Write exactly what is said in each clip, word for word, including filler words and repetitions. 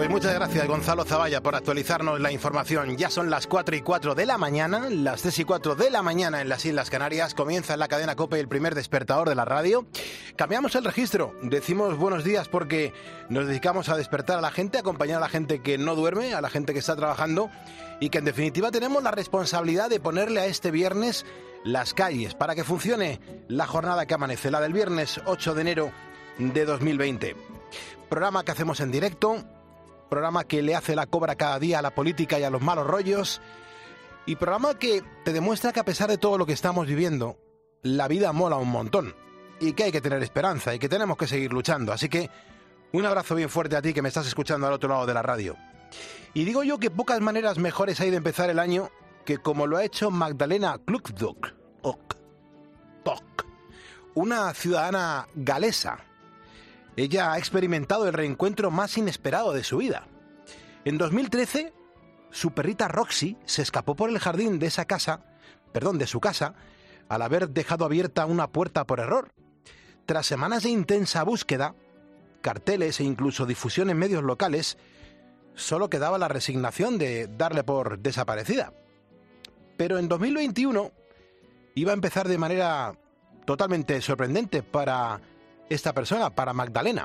Pues muchas gracias, Gonzalo Zavalla, por actualizarnos la información. Ya son las cuatro y cuatro de la mañana, las tres y cuatro de la mañana en las Islas Canarias. Comienza en la cadena COPE el primer despertador de la radio. Cambiamos el registro, decimos buenos días porque nos dedicamos a despertar a la gente, a acompañar a la gente que no duerme, a la gente que está trabajando y que en definitiva tenemos la responsabilidad de ponerle a este viernes las calles para que funcione la jornada que amanece, la del viernes ocho de enero de dos mil veinte. Programa que hacemos en directo, programa que le hace la cobra cada día a la política y a los malos rollos, y programa que te demuestra que a pesar de todo lo que estamos viviendo, la vida mola un montón, y que hay que tener esperanza, y que tenemos que seguir luchando. Así que un abrazo bien fuerte a ti que me estás escuchando al otro lado de la radio. Y digo yo que pocas maneras mejores hay de empezar el año que como lo ha hecho Magdalena Klukdok, una ciudadana galesa. Ella ha experimentado el reencuentro más inesperado de su vida. En dos mil trece, su perrita Roxy se escapó por el jardín de esa casa, perdón, de su casa, al haber dejado abierta una puerta por error. Tras semanas de intensa búsqueda, carteles e incluso difusión en medios locales, solo quedaba la resignación de darle por desaparecida. Pero en dos mil veintiuno iba a empezar de manera totalmente sorprendente para esta persona, para Magdalena.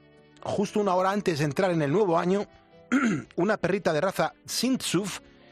Justo una hora antes de entrar en el nuevo año, una perrita de raza Shih Tzu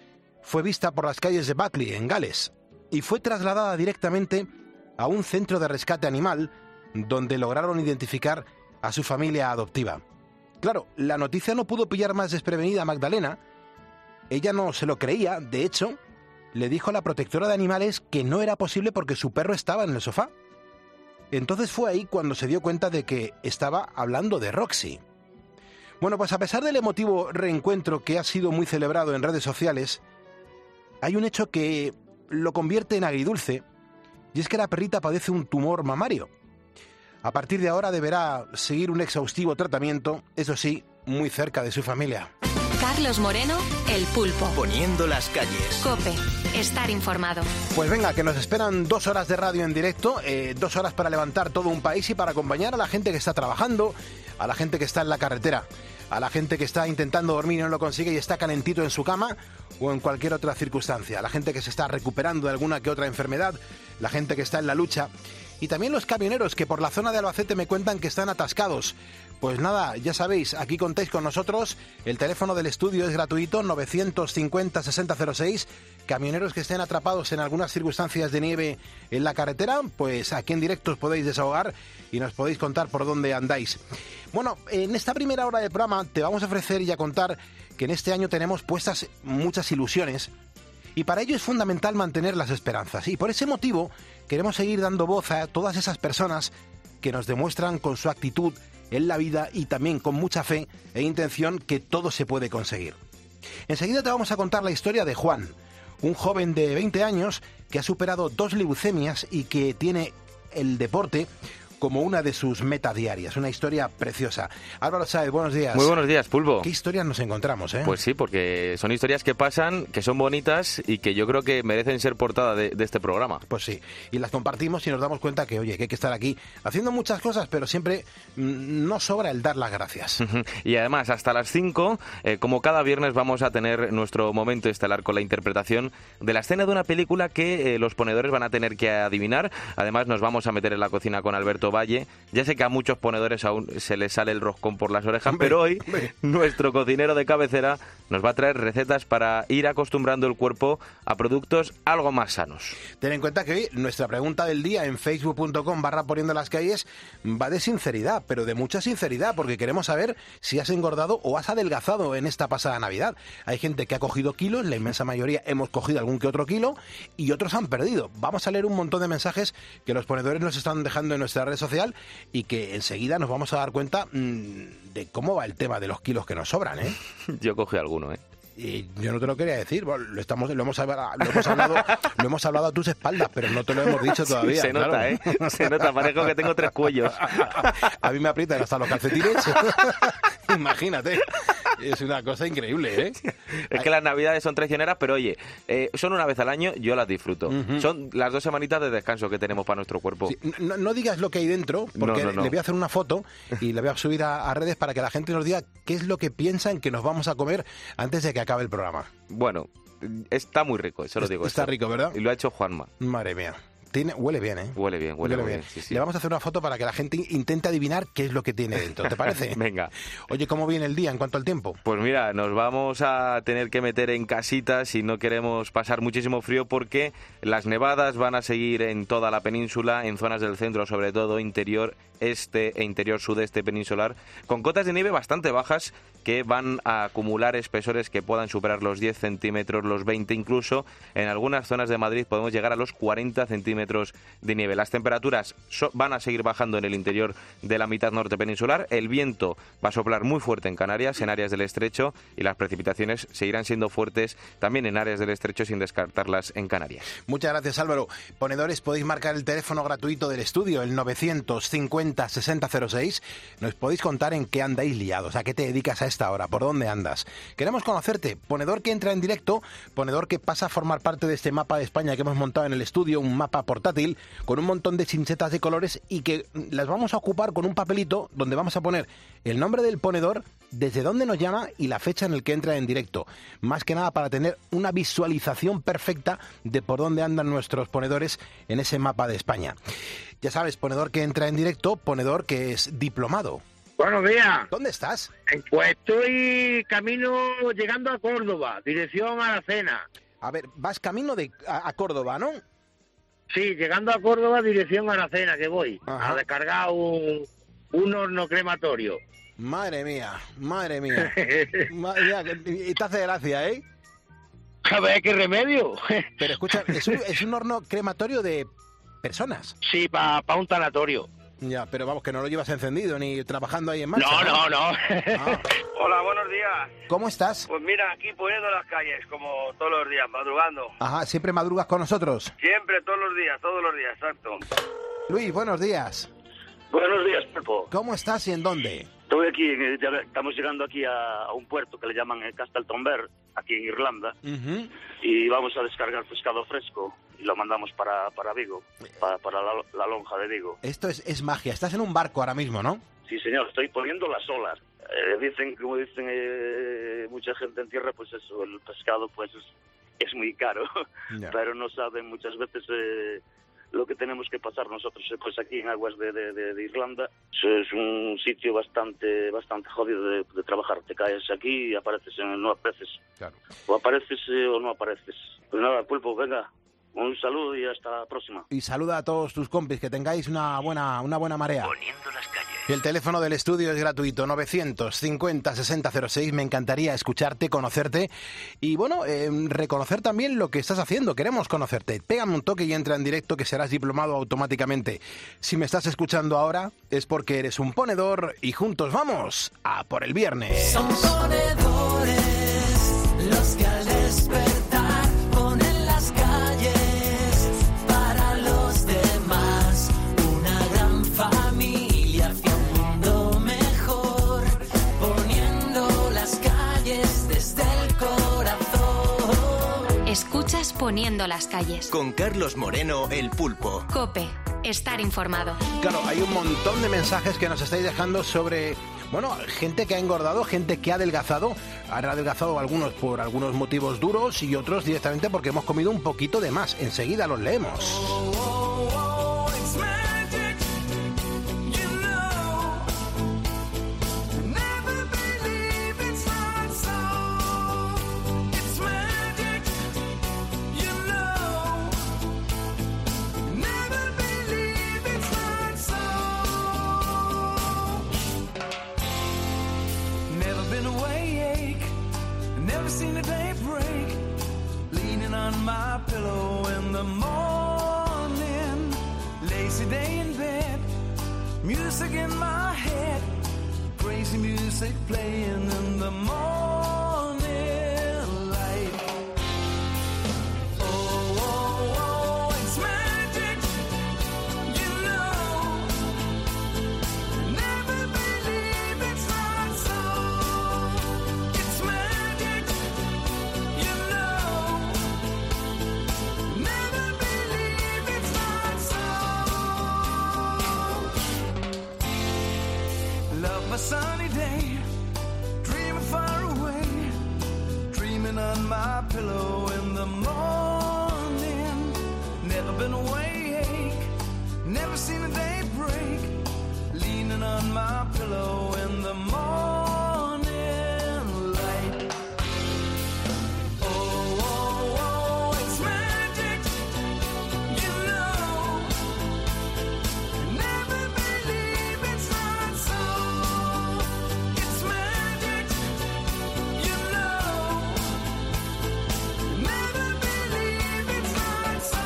fue vista por las calles de Buckley, en Gales, y fue trasladada directamente a un centro de rescate animal donde lograron identificar a su familia adoptiva. Claro, la noticia no pudo pillar más desprevenida a Magdalena. Ella no se lo creía, de hecho, le dijo a la protectora de animales que no era posible porque su perro estaba en el sofá. Entonces fue ahí cuando se dio cuenta de que estaba hablando de Roxy. Bueno, pues a pesar del emotivo reencuentro que ha sido muy celebrado en redes sociales, hay un hecho que lo convierte en agridulce, y es que la perrita padece un tumor mamario. A partir de ahora deberá seguir un exhaustivo tratamiento, eso sí, muy cerca de su familia. Carlos Moreno, El Pulpo. Poniendo las calles. COPE. Estar informado. Pues venga, que nos esperan dos horas de radio en directo, eh, dos horas para levantar todo un país y para acompañar a la gente que está trabajando, a la gente que está en la carretera, a la gente que está intentando dormir y no lo consigue y está calentito en su cama o en cualquier otra circunstancia, la gente que se está recuperando de alguna que otra enfermedad, la gente que está en la lucha. Y también los camioneros que por la zona de Albacete me cuentan que están atascados. Pues nada, ya sabéis, aquí contáis con nosotros. El teléfono del estudio es gratuito, novecientos cincuenta sesenta cero seis. Camioneros que estén atrapados en algunas circunstancias de nieve en la carretera, pues aquí en directo os podéis desahogar y nos podéis contar por dónde andáis. Bueno, en esta primera hora del programa te vamos a ofrecer y a contar que en este año tenemos puestas muchas ilusiones. Y para ello es fundamental mantener las esperanzas. Y por ese motivo queremos seguir dando voz a todas esas personas que nos demuestran con su actitud en la vida y también con mucha fe e intención que todo se puede conseguir. Enseguida te vamos a contar la historia de Juan, un joven de veinte años que ha superado dos leucemias y que tiene el deporte como una de sus metas diarias. Una historia preciosa. Álvaro Sáez, buenos días. Muy buenos días, Pulpo. ¿Qué historias nos encontramos, eh? Pues sí, porque son historias que pasan, que son bonitas y que yo creo que merecen ser portada de, de este programa. Pues sí, y las compartimos y nos damos cuenta que, oye, que hay que estar aquí haciendo muchas cosas, pero siempre mmm, no sobra el dar las gracias. Y además, hasta las cinco, eh, como cada viernes, vamos a tener nuestro momento estelar con la interpretación de la escena de una película que eh, los ponedores van a tener que adivinar. Además, nos vamos a meter en la cocina con Alberto Valle. Ya sé que a muchos ponedores aún se les sale el roscón por las orejas, hombre, pero hoy hombre. nuestro cocinero de cabecera nos va a traer recetas para ir acostumbrando el cuerpo a productos algo más sanos. Ten en cuenta que hoy nuestra pregunta del día en facebook punto com barra poniendo las calles va de sinceridad, pero de mucha sinceridad, porque queremos saber si has engordado o has adelgazado en esta pasada Navidad. Hay gente que ha cogido kilos, la inmensa mayoría hemos cogido algún que otro kilo y otros han perdido. Vamos a leer un montón de mensajes que los ponedores nos están dejando en nuestra red social y que enseguida nos vamos a dar cuenta mmm, de cómo va el tema de los kilos que nos sobran, ¿eh? Yo cogí alguno, ¿eh? Y yo no te lo quería decir, bueno, lo, estamos, lo, hemos, lo, hemos hablado, lo hemos hablado a tus espaldas, pero no te lo hemos dicho todavía. Sí, se nota, claro. ¿eh? Se nota, parezco que tengo tres cuellos. A mí me aprietan hasta los calcetines Imagínate. Es una cosa increíble, ¿eh? Es que las navidades son traicioneras, pero oye, eh, son una vez al año, yo las disfruto. Uh-huh. Son las dos semanitas de descanso que tenemos para nuestro cuerpo. Sí, no, no digas lo que hay dentro, porque no, no, no. le voy a hacer una foto y la voy a subir a, a redes para que la gente nos diga qué es lo que piensan que nos vamos a comer antes de que acabe el programa. Bueno, está muy rico, eso lo digo. Está esto. rico, ¿verdad? Y lo ha hecho Juanma. Madre mía. Tiene, huele bien, ¿eh? Huele bien, huele, huele bien. bien. Sí, sí. Le vamos a hacer una foto para que la gente intente adivinar qué es lo que tiene dentro, ¿te parece? Venga. Oye, ¿cómo viene el día en cuanto al tiempo? Pues mira, nos vamos a tener que meter en casitas si no queremos pasar muchísimo frío, porque las nevadas van a seguir en toda la península, en zonas del centro, sobre todo interior este e interior sudeste peninsular, con cotas de nieve bastante bajas que van a acumular espesores que puedan superar los diez centímetros, los veinte incluso. En algunas zonas de Madrid podemos llegar a los cuarenta centímetros de nieve. Las temperaturas so- van a seguir bajando en el interior de la mitad norte peninsular. El viento va a soplar muy fuerte en Canarias, en áreas del estrecho, y las precipitaciones seguirán siendo fuertes también en áreas del estrecho, sin descartarlas en Canarias. Muchas gracias, Álvaro. Ponedores, podéis marcar el teléfono gratuito del estudio, el novecientos cincuenta sesenta cero seis. Nos podéis contar en qué andáis liados, a qué te dedicas a esta hora, por dónde andas. Queremos conocerte. Ponedor que entra en directo, ponedor que pasa a formar parte de este mapa de España que hemos montado en el estudio, un mapa portátil con un montón de chinchetas de colores, y que las vamos a ocupar con un papelito donde vamos a poner el nombre del ponedor, desde dónde nos llama y la fecha en el que entra en directo. Más que nada para tener una visualización perfecta de por dónde andan nuestros ponedores en ese mapa de España. Ya sabes, ponedor que entra en directo, ponedor que es diplomado. Buenos días. ¿Dónde estás? Pues estoy camino llegando a Córdoba, dirección a la cena. A ver, vas camino de a, a Córdoba, ¿no? Sí, llegando a Córdoba, dirección a la cena que voy. Ajá. A descargar un, un horno crematorio. Madre mía, madre mía. Madre mía, y te hace gracia, ¿eh? A ver, ¿qué remedio? Pero escucha, es un, es un horno crematorio de personas. Sí, para pa un tanatorio. Ya, pero vamos, que no lo llevas encendido ni trabajando ahí en marcha. No, no, no. Ah. Hola, buenos días. ¿Cómo estás? Pues mira, aquí poniendo las calles, como todos los días, madrugando. Ajá, ¿siempre madrugas con nosotros? Siempre, todos los días, todos los días, exacto. Luis, buenos días. Buenos días, Pepo. ¿Cómo estás y en dónde? Estoy aquí, estamos llegando aquí a, a un puerto que le llaman Castletonber, aquí en Irlanda, Uh-huh. y vamos a descargar pescado fresco y lo mandamos para, para Vigo, para, para la, la lonja de Vigo. Esto es, es magia. Estás en un barco ahora mismo, ¿no? Sí, señor, estoy poniendo las olas. Eh, dicen, como dicen eh, mucha gente en tierra, pues eso, el pescado pues es, es muy caro, Ya. pero no saben muchas veces eh, lo que tenemos que pasar nosotros eh, pues aquí en aguas de, de, de, de Irlanda. Es un sitio bastante bastante jodido de, de trabajar. Te caes aquí y apareces, en, no apareces. Claro. O apareces eh, o no apareces. Pues nada, Pulpo, venga, un saludo y hasta la próxima. Y saluda a todos tus compis, que tengáis una buena, una buena marea. Poniendo las calles. Y el teléfono del estudio es gratuito, novecientos cincuenta sesenta cero seis. Me encantaría escucharte, conocerte y, bueno, eh, reconocer también lo que estás haciendo. Queremos conocerte. Pégame un toque y entra en directo, que serás diplomado automáticamente. Si me estás escuchando ahora, es porque eres un ponedor y juntos vamos a por el viernes. Son ponedores los que al despertar ponen las calles para los demás. Una gran familia hacia un mundo mejor, poniendo las calles desde el corazón. Escuchas Poniendo las calles. Con Carlos Moreno, el Pulpo. COPE. Estar informado. Claro, hay un montón de mensajes que nos estáis dejando sobre, bueno, gente que ha engordado, gente que ha adelgazado. Han adelgazado algunos por algunos motivos duros y otros directamente porque hemos comido un poquito de más. Enseguida los leemos. Never been awake, never seen a day break, leaning on my pillow in the morning, lazy day in bed, music in my head, crazy music playing in the morning light. Oh, oh, oh, it's magic, you know, never believe it's not so. of a sunny day, dreaming far away, dreaming on my pillow in the morning. Never been awake, never seen a day break, leaning on my pillow in the morning light. Oh, oh, oh, it's magic, you know. Never believe it's not so. It's magic, you know. Never believe it's not so.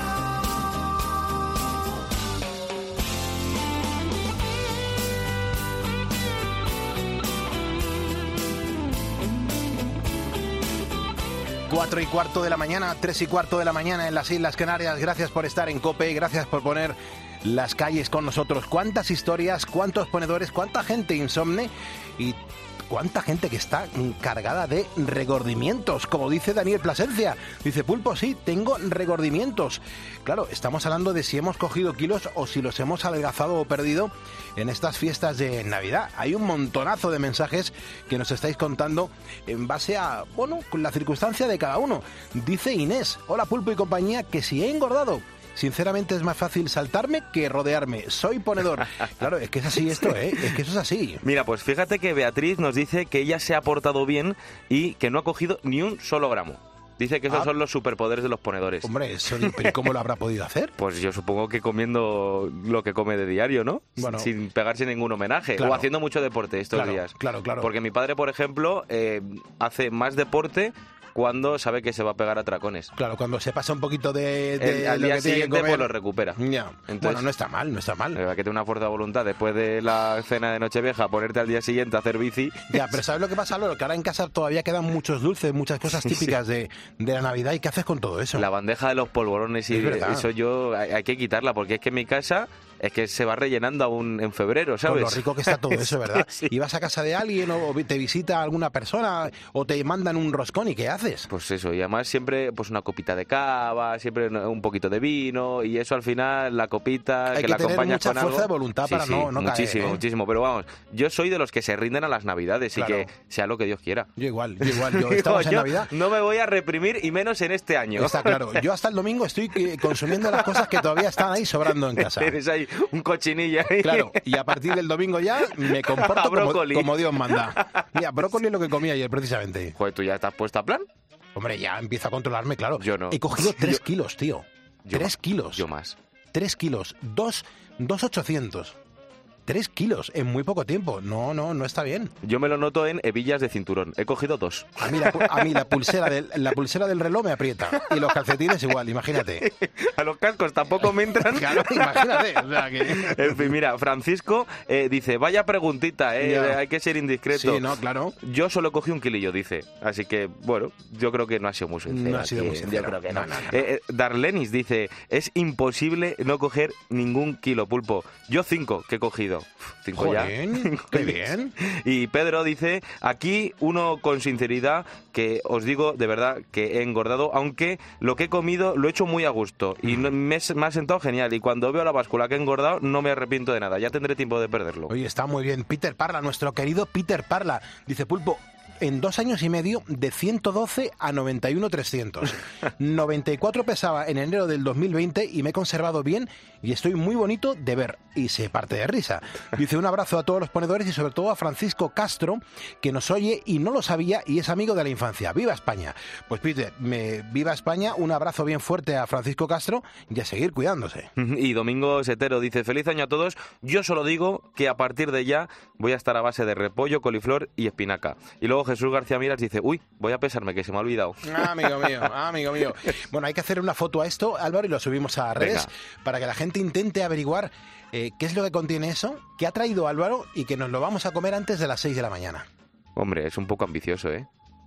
Cuatro y cuarto de la mañana, tres y cuarto de la mañana en las Islas Canarias. Gracias por estar en COPE, gracias por poner las calles con nosotros. Cuántas historias, cuántos ponedores, cuánta gente insomne y cuánta gente que está cargada de regordimientos, como dice Daniel Plasencia. Dice, Pulpo, sí, tengo regordimientos. Claro, estamos hablando de si hemos cogido kilos o si los hemos adelgazado o perdido en estas fiestas de Navidad. Hay un montonazo de mensajes que nos estáis contando en base a, bueno, la circunstancia de cada uno. Dice Inés, hola Pulpo y compañía, que si he engordado. Sinceramente es más fácil saltarme que rodearme. Soy ponedor. Claro, es que es así esto, ¿eh? Es que eso es así. Mira, pues fíjate que Beatriz nos dice que ella se ha portado bien y que no ha cogido ni un solo gramo. Dice que esos ah. son los superpoderes de los ponedores. Hombre, eso, ¿pero cómo lo habrá podido hacer? Pues yo supongo que comiendo lo que come de diario, ¿no? Bueno, sin pegarse ningún homenaje. Claro. O haciendo mucho deporte estos claro, días. Claro, claro. Porque mi padre, por ejemplo, eh, hace más deporte cuando sabe que se va a pegar a tracones. Claro, cuando se pasa un poquito de, de El, al lo día que siguiente tiene que pues lo recupera. Ya. Entonces, bueno, no está mal, no está mal. Hay que tener una fuerza de voluntad después de la cena de Nochevieja, ponerte al día siguiente a hacer bici. Ya, pero ¿sabes lo que pasa, Lolo? Que ahora en casa todavía quedan muchos dulces, muchas cosas típicas sí. de, de la Navidad. ¿Y qué haces con todo eso? La bandeja de los polvorones y eso yo hay, hay que quitarla, porque es que en mi casa es que se va rellenando aún en febrero, ¿sabes? Con lo rico que está todo eso, ¿verdad? Sí. Y vas a casa de alguien o te visita alguna persona o te mandan un roscón, ¿y qué haces? Pues eso, y además siempre pues una copita de cava, siempre un poquito de vino, y eso al final, la copita, Hay que, que la tener acompañas mucha con algo. fuerza de voluntad sí, para sí, no, no muchísimo, caer, ¿eh? muchísimo, pero vamos, yo soy de los que se rinden a las Navidades claro. y que sea lo que Dios quiera. Yo igual, yo igual, yo estamos en yo Navidad. No me voy a reprimir, y menos en este año. Está claro, yo hasta el domingo estoy consumiendo las cosas que todavía están ahí sobrando en casa. Tienes ahí un cochinillo ahí. Claro, y a partir del domingo ya me comporto como, como Dios manda. Mira, brócoli es lo que comí ayer precisamente. Joder, ¿tú ya estás puesto a plan? Hombre, ya empiezo a controlarme, claro. Yo no. He cogido tres yo, kilos, tío. Yo tres más, kilos. Yo más. Tres kilos. Dos, dos ochocientos. Tres kilos en muy poco tiempo. No, no, no está bien. Yo me lo noto en hebillas de cinturón. He cogido dos. A mí la, a mí la, pulsera, del, la pulsera del reloj me aprieta. Y los calcetines igual, imagínate. A los cascos tampoco me entran. Claro, imagínate. O sea que... En fin, mira, Francisco eh, dice, vaya preguntita, eh, Ya. hay que ser indiscreto. Sí, no, claro. Yo solo cogí un kilillo, dice. Así que, bueno, yo creo que no ha sido muy sincero. No ha sido muy sincero. Yo creo que no. No, no, no. Eh, eh, Darlenis dice, es imposible no coger ningún kilo, Pulpo. Yo cinco que he cogido. Cinco Joder, ya. qué bien. Y Pedro dice, aquí uno con sinceridad, que os digo de verdad que he engordado, aunque lo que he comido lo he hecho muy a gusto y no, me, me ha sentado genial, y cuando veo la báscula que he engordado no me arrepiento de nada, ya tendré tiempo de perderlo. Oye, está muy bien. Peter Parla, nuestro querido Peter Parla, dice, Pulpo, en dos años y medio de ciento doce a noventa y uno trescientos. noventa y cuatro pesaba en enero del dos mil veinte y me he conservado bien y estoy muy bonito de ver. Y se parte de risa. Dice, un abrazo a todos los ponedores y sobre todo a Francisco Castro, que nos oye y no lo sabía y es amigo de la infancia. ¡Viva España! Pues Peter, me, viva España, un abrazo bien fuerte a Francisco Castro y a seguir cuidándose. Y Domingo Setero dice, feliz año a todos, yo solo digo que a partir de ya voy a estar a base de repollo, coliflor y espinaca. Y luego Jesús García Miras dice, uy, voy a pesarme, que se me ha olvidado. Ah, amigo mío, ah, amigo mío. Bueno, hay que hacer una foto a esto, Álvaro, y lo subimos a redes. Venga. Para que la gente intente averiguar eh, qué es lo que contiene eso, qué ha traído Álvaro y que nos lo vamos a comer antes de las seis de la mañana. Hombre, es un poco ambicioso, ¿eh?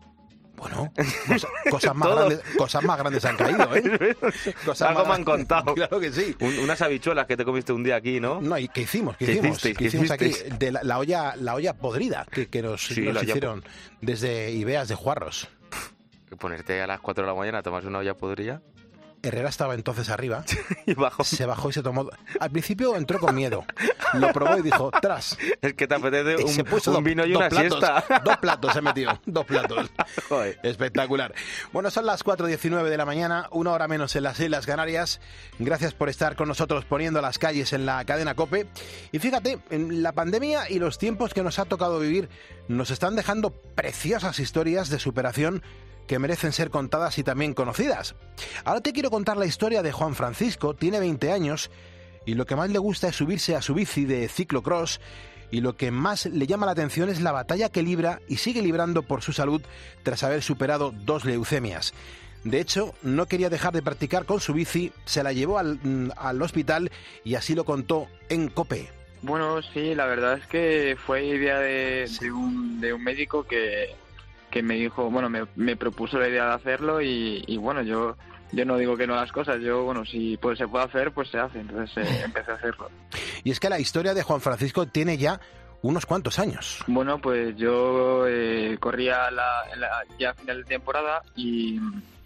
Bueno, cosa, cosas, más grandes, cosas más grandes han caído, ¿eh? Cosas Algo más me han contado. Claro que sí. Un, unas habichuelas que te comiste un día aquí, ¿no? No, ¿y qué hicimos? ¿Qué, ¿Qué hicimos? hicisteis? ¿Qué ¿Qué hicimos aquí? hicisteis? De la, la olla la olla podrida que, que nos, Sí, nos la olla hicieron po- desde Ibeas de Juarros. Ponerte a las cuatro de la mañana a tomarse una olla podrida. Herrera estaba entonces arriba, y bajó. se bajó y se tomó... Al principio entró con miedo, lo probó y dijo, tras. Es que te apetece Y un, se puso un dos- vino y dos una platos, siesta. Dos platos se metió, dos platos. Joder. Espectacular. Bueno, son las cuatro diecinueve de la mañana, una hora menos en las Islas Canarias. Gracias por estar con nosotros poniendo las calles en la cadena COPE. Y fíjate, en la pandemia y los tiempos que nos ha tocado vivir nos están dejando preciosas historias de superación que merecen ser contadas y también conocidas. Ahora te quiero contar la historia de Juan Francisco. Tiene veinte años y lo que más le gusta es subirse a su bici de ciclocross, y lo que más le llama la atención es la batalla que libra y sigue librando por su salud tras haber superado dos leucemias. De hecho, no quería dejar de practicar con su bici, se la llevó al, al hospital y así lo contó en COPE. Bueno, sí, la verdad es que fue idea de, de, un, de un médico que, que me dijo, bueno, me, me propuso la idea de hacerlo y, y bueno, yo yo no digo que no a las cosas, yo, bueno, si pues se puede hacer, pues se hace, entonces eh, empecé a hacerlo. Y es que la historia de Juan Francisco tiene ya unos cuantos años. Bueno, pues yo eh, corría la, la, ya a final de temporada y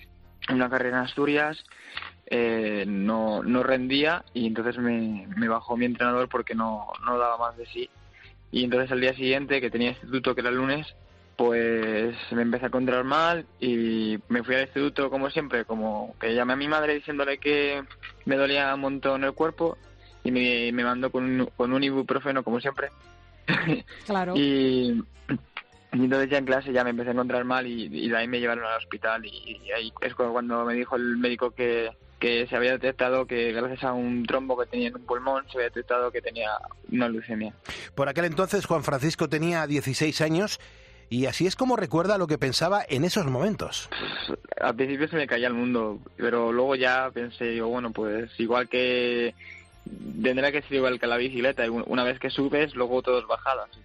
en una carrera en Asturias eh, no, no rendía y entonces me, me bajó mi entrenador porque no, no daba más de sí. Y entonces al día siguiente, que tenía instituto, que era el lunes, pues me empecé a encontrar mal y me fui al instituto como siempre, como que llamé a mi madre diciéndole que me dolía un montón el cuerpo y me, me mandó con un, con un ibuprofeno como siempre. Claro. y, y entonces ya en clase ya me empecé a encontrar mal y, y de ahí me llevaron al hospital y, y ahí es cuando me dijo el médico que, que se había detectado que gracias a un trombo que tenía en un pulmón se había detectado que tenía una leucemia. Por aquel entonces Juan Francisco tenía dieciséis años y así es como recuerda lo que pensaba en esos momentos. Al principio se me caía el mundo, pero luego ya pensé, digo, bueno, pues igual que tendrá que ser igual que la bicicleta, una vez que subes, luego todo es bajada, así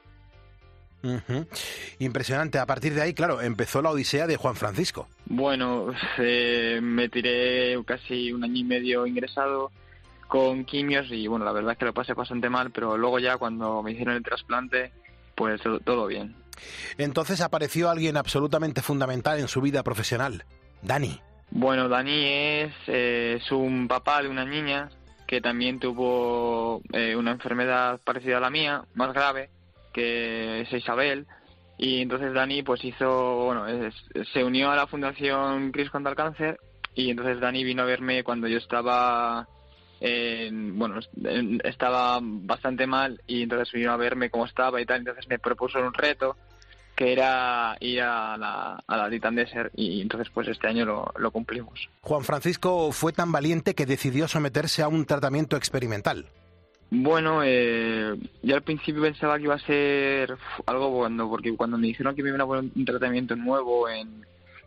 que... Uh-huh. Impresionante. A partir de ahí, claro, empezó la odisea de Juan Francisco. Bueno, eh, me tiré casi un año y medio ingresado con quimios y bueno, la verdad es que lo pasé bastante mal, pero luego ya cuando me hicieron el trasplante, pues todo, todo bien. Entonces apareció alguien absolutamente fundamental en su vida profesional, Dani. Bueno, Dani es, eh, es un papá de una niña que también tuvo eh, una enfermedad parecida a la mía, más grave, que es Isabel, y entonces Dani pues hizo, bueno, es, se unió a la Fundación Cris contra el Cáncer, y entonces Dani vino a verme cuando yo estaba, eh, bueno, estaba bastante mal, y entonces vino a verme cómo estaba y tal, entonces me propuso un reto, que era ir a la, a la Titan Desert, y entonces pues este año lo, lo cumplimos. Juan Francisco fue tan valiente que decidió someterse a un tratamiento experimental. Bueno, eh, yo al principio pensaba que iba a ser algo bueno, porque cuando me dijeron que me iban a poner un tratamiento nuevo, en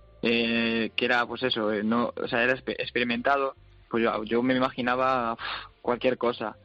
eh, que era pues eso, eh, no, o sea, era experimentado, pues yo, yo me imaginaba uf, cualquier cosa,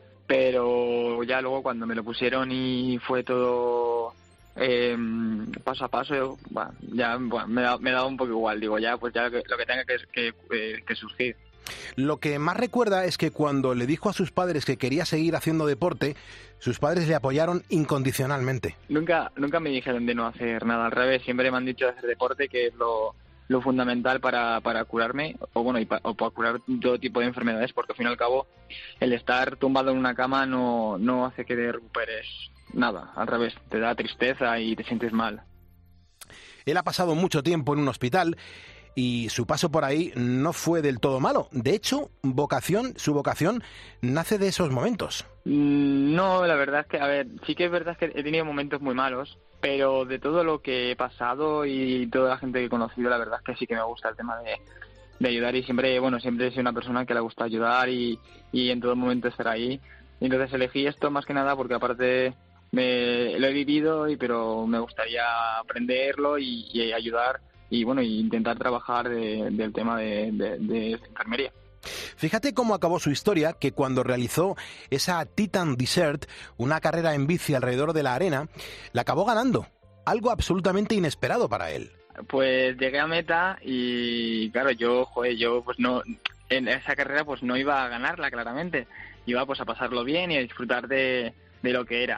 pero ya luego cuando me lo pusieron y fue todo... Eh, paso a paso, bueno, ya bueno, me, da, me daba un poco igual, digo, ya pues ya lo que, lo que tenga que, que, eh, que surgir. Lo que más recuerda es que cuando le dijo a sus padres que quería seguir haciendo deporte, sus padres le apoyaron incondicionalmente. Nunca nunca me dijeron de no hacer nada, al revés, siempre me han dicho de hacer deporte, que es lo, lo fundamental para, para curarme, o bueno, y pa, o para curar todo tipo de enfermedades, porque al fin y al cabo el estar tumbado en una cama no, no hace que te recuperes nada, al revés, te da tristeza y te sientes mal. Él ha pasado mucho tiempo en un hospital y su paso por ahí no fue del todo malo. De hecho, vocación, su vocación nace de esos momentos. No, la verdad es que, a ver, sí que es verdad que he tenido momentos muy malos, pero de todo lo que he pasado y toda la gente que he conocido, la verdad es que sí que me gusta el tema de, de ayudar, y siempre, bueno, siempre he sido una persona que le gusta ayudar y, y en todo momento estar ahí. Y entonces elegí esto más que nada porque aparte me, lo he vivido, y pero me gustaría aprenderlo y, y ayudar y bueno, y intentar trabajar de, del tema de, de, de enfermería. Fíjate cómo acabó su historia, que cuando realizó esa Titan Desert, una carrera en bici alrededor de la arena, la acabó ganando. Algo absolutamente inesperado para él. Pues llegué a meta y claro, yo, joder, yo pues no, en esa carrera pues no iba a ganarla claramente. Iba pues a pasarlo bien y a disfrutar de, de lo que era.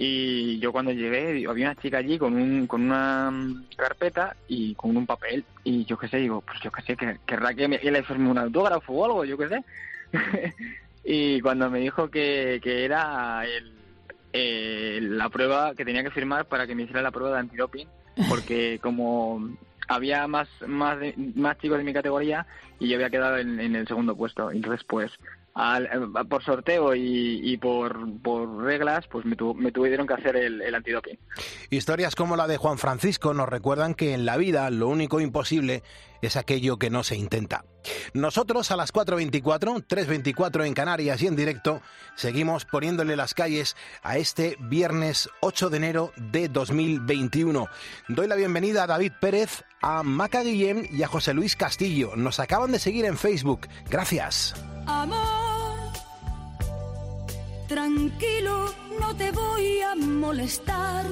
Y yo cuando llegué, había una chica allí con un con una carpeta y con un papel. Y yo qué sé, digo, pues yo qué sé, que querrá que, me, que le firme un autógrafo o algo, yo qué sé. Y cuando me dijo que, que era el, eh, la prueba que tenía que firmar para que me hiciera la prueba de antidoping, porque como había más más de, más chicos de mi categoría y yo había quedado en, en el segundo puesto. Entonces, pues, al, por sorteo y, y por, por reglas, pues me, tu, me tuvieron que hacer el, el antidoping. Historias como la de Juan Francisco nos recuerdan que en la vida lo único imposible es aquello que no se intenta. Nosotros a las cuatro veinticuatro, tres veinticuatro en Canarias y en directo, seguimos poniéndole las calles a este viernes ocho de enero de dos mil veintiuno. Doy la bienvenida a David Pérez, a Maca Guillén y a José Luis Castillo. Nos acaban de seguir en Facebook. Gracias. Amor, tranquilo, no te voy a molestar.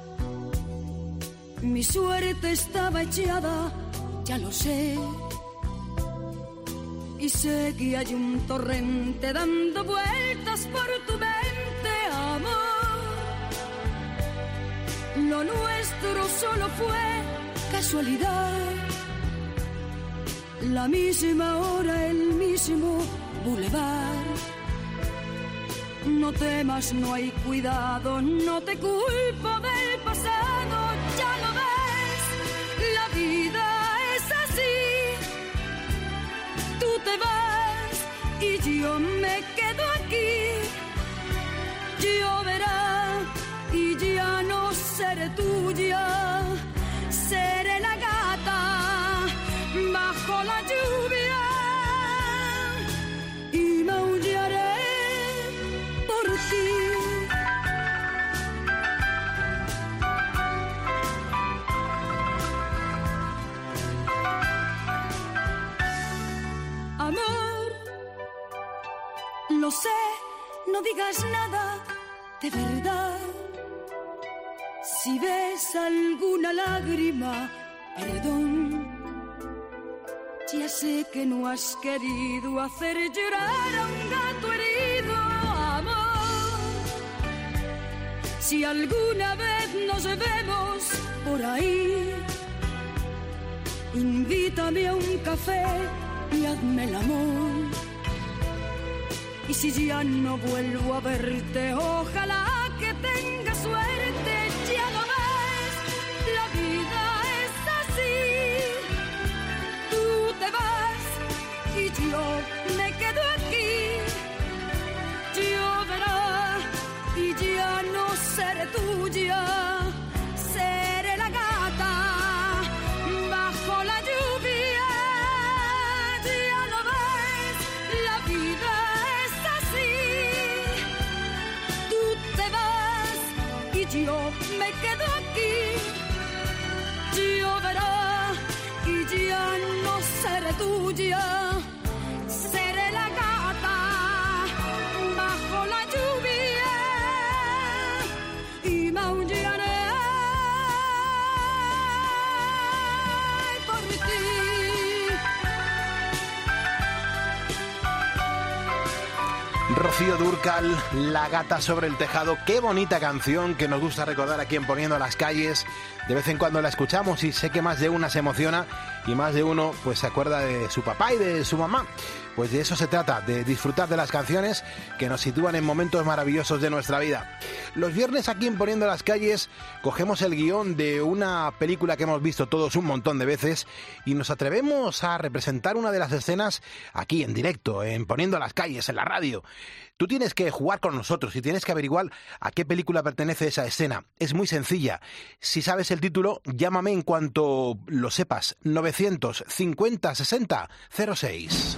Mi suerte estaba echada, ya lo sé. Y sé que hay un torrente dando vueltas por tu mente, amor. Lo nuestro solo fue casualidad. La misma hora, el mismo bulevar. No temas, no hay cuidado, no te culpo del pasado, ya lo ves, la vida es así. Tú te vas y yo me quedo aquí. Lloverá y ya no seré tuya, seré la gata bajo la lluvia y maullaré por ti. Amor, lo sé, no digas nada de verdad. Si ves alguna lágrima, perdón. Ya sé que no has querido hacer llorar a un gato herido, amor. Si alguna vez nos vemos por ahí, invítame a un café y hazme el amor. Y si ya no vuelvo a verte, ojalá que tengas suerte, ya lo ves, la vida es así. Tú te vas y yo me quedo aquí. Lloverá y ya no seré tuya, seré la gata bajo la lluvia. Ya lo ves, la vida es así. Tú te vas y yo me quedo aquí. Lloverá y ya no seré tuya, seré la gata bajo la lluvia y maullaré por ti. Rocío Dúrcal, La gata sobre el tejado. Qué bonita canción que nos gusta recordar aquí en Poniendo las Calles. De vez en cuando la escuchamos y sé que más de una se emociona y más de uno pues se acuerda de su papá y de su mamá. Pues de eso se trata, de disfrutar de las canciones que nos sitúan en momentos maravillosos de nuestra vida. Los viernes aquí en Poniendo las Calles cogemos el guión de una película que hemos visto todos un montón de veces y nos atrevemos a representar una de las escenas aquí en directo, en Poniendo las Calles, en la radio. Tú tienes que jugar con nosotros y tienes que averiguar a qué película pertenece esa escena. Es muy sencilla. Si sabes el título, llámame en cuanto lo sepas. novecientos cincuenta sesenta cero seis.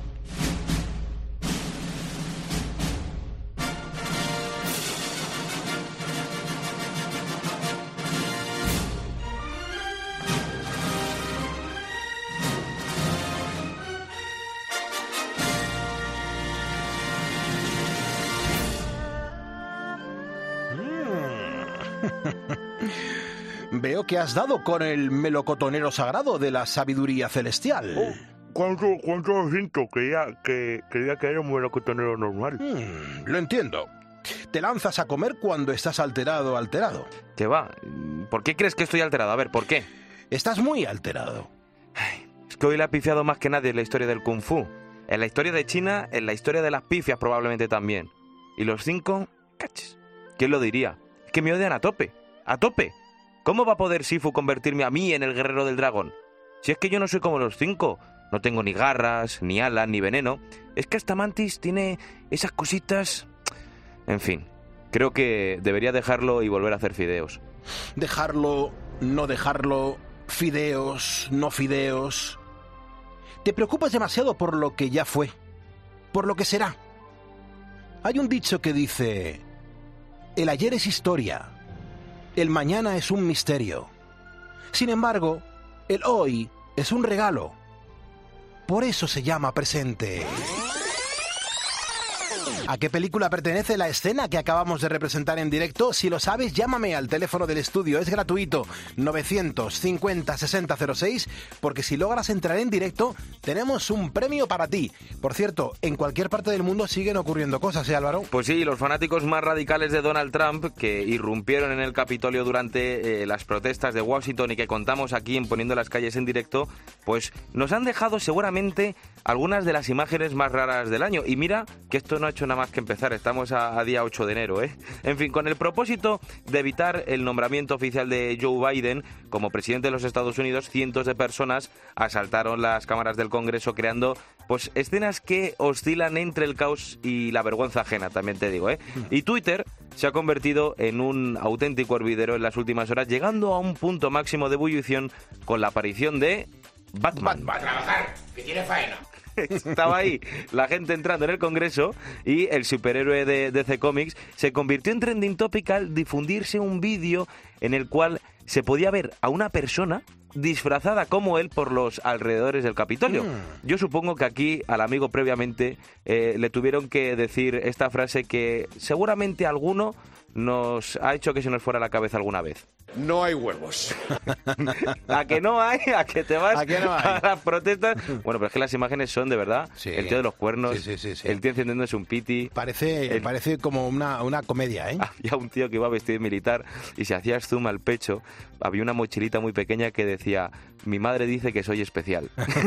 Veo que has dado con el melocotonero sagrado de la sabiduría celestial. Oh, ¿cuánto, cuánto lo siento? Creía que, creía que era un melocotonero normal. Hmm, lo entiendo. te lanzas a comer cuando estás alterado o alterado. ¿Qué va? ¿Por qué crees que estoy alterado? A ver, ¿por qué? Estás muy alterado. Es que hoy le ha pifiado más que nadie en la historia del Kung Fu. En la historia de China, en la historia de las pifias probablemente también. Y los cinco, cachis. ¿Quién lo diría? Es que me odian a tope. ¡A tope! ¿Cómo va a poder Sifu convertirme a mí en el guerrero del dragón? Si es que yo no soy como los cinco. No tengo ni garras, ni alas, ni veneno. Es que hasta Mantis tiene esas cositas... En fin, creo que debería dejarlo y volver a hacer fideos. Dejarlo, no dejarlo, fideos, no fideos... Te preocupas demasiado por lo que ya fue, por lo que será. Hay un dicho que dice... El ayer es historia, el mañana es un misterio. Sin embargo, el hoy es un regalo. Por eso se llama presente. ¿A qué película pertenece la escena que acabamos de representar en directo? Si lo sabes, llámame al teléfono del estudio, es gratuito, novecientos cincuenta sesenta cero seis, porque si logras entrar en directo, tenemos un premio para ti. Por cierto, en cualquier parte del mundo siguen ocurriendo cosas, ¿eh, Álvaro? Pues sí, los fanáticos más radicales de Donald Trump, que irrumpieron en el Capitolio durante eh, las protestas de Washington y que contamos aquí en Poniendo las Calles en directo, pues nos han dejado seguramente algunas de las imágenes más raras del año. Y mira que esto no ha hecho nada más que empezar, estamos a, a día ocho de enero, ¿eh? En fin, con el propósito de evitar el nombramiento oficial de Joe Biden como presidente de los Estados Unidos, cientos de personas asaltaron las cámaras del Congreso creando pues escenas que oscilan entre el caos y la vergüenza ajena, también te digo, ¿eh? Y Twitter se ha convertido en un auténtico hervidero en las últimas horas, llegando a un punto máximo de ebullición con la aparición de Batman. Va a trabajar, que tiene faena. Estaba ahí la gente entrando en el Congreso y el superhéroe de D C Comics se convirtió en trending topic al difundirse un vídeo en el cual se podía ver a una persona disfrazada como él por los alrededores del Capitolio. Mm. Yo supongo que aquí al amigo previamente eh, le tuvieron que decir esta frase que seguramente alguno nos ha hecho que se nos fuera la cabeza alguna vez. No hay huevos. ¿A que no hay? ¿A que te vas ¿A, que no hay? a las protestas? Bueno, pero es que las imágenes son de verdad. Sí. El tío de los cuernos, sí, sí, sí, sí. el tío encendiéndose un piti. Parece, el... parece como una, una comedia, ¿eh? Había un tío que iba vestido de militar y si hacías zoom al pecho, había una mochilita muy pequeña que decía: mi madre dice que soy especial.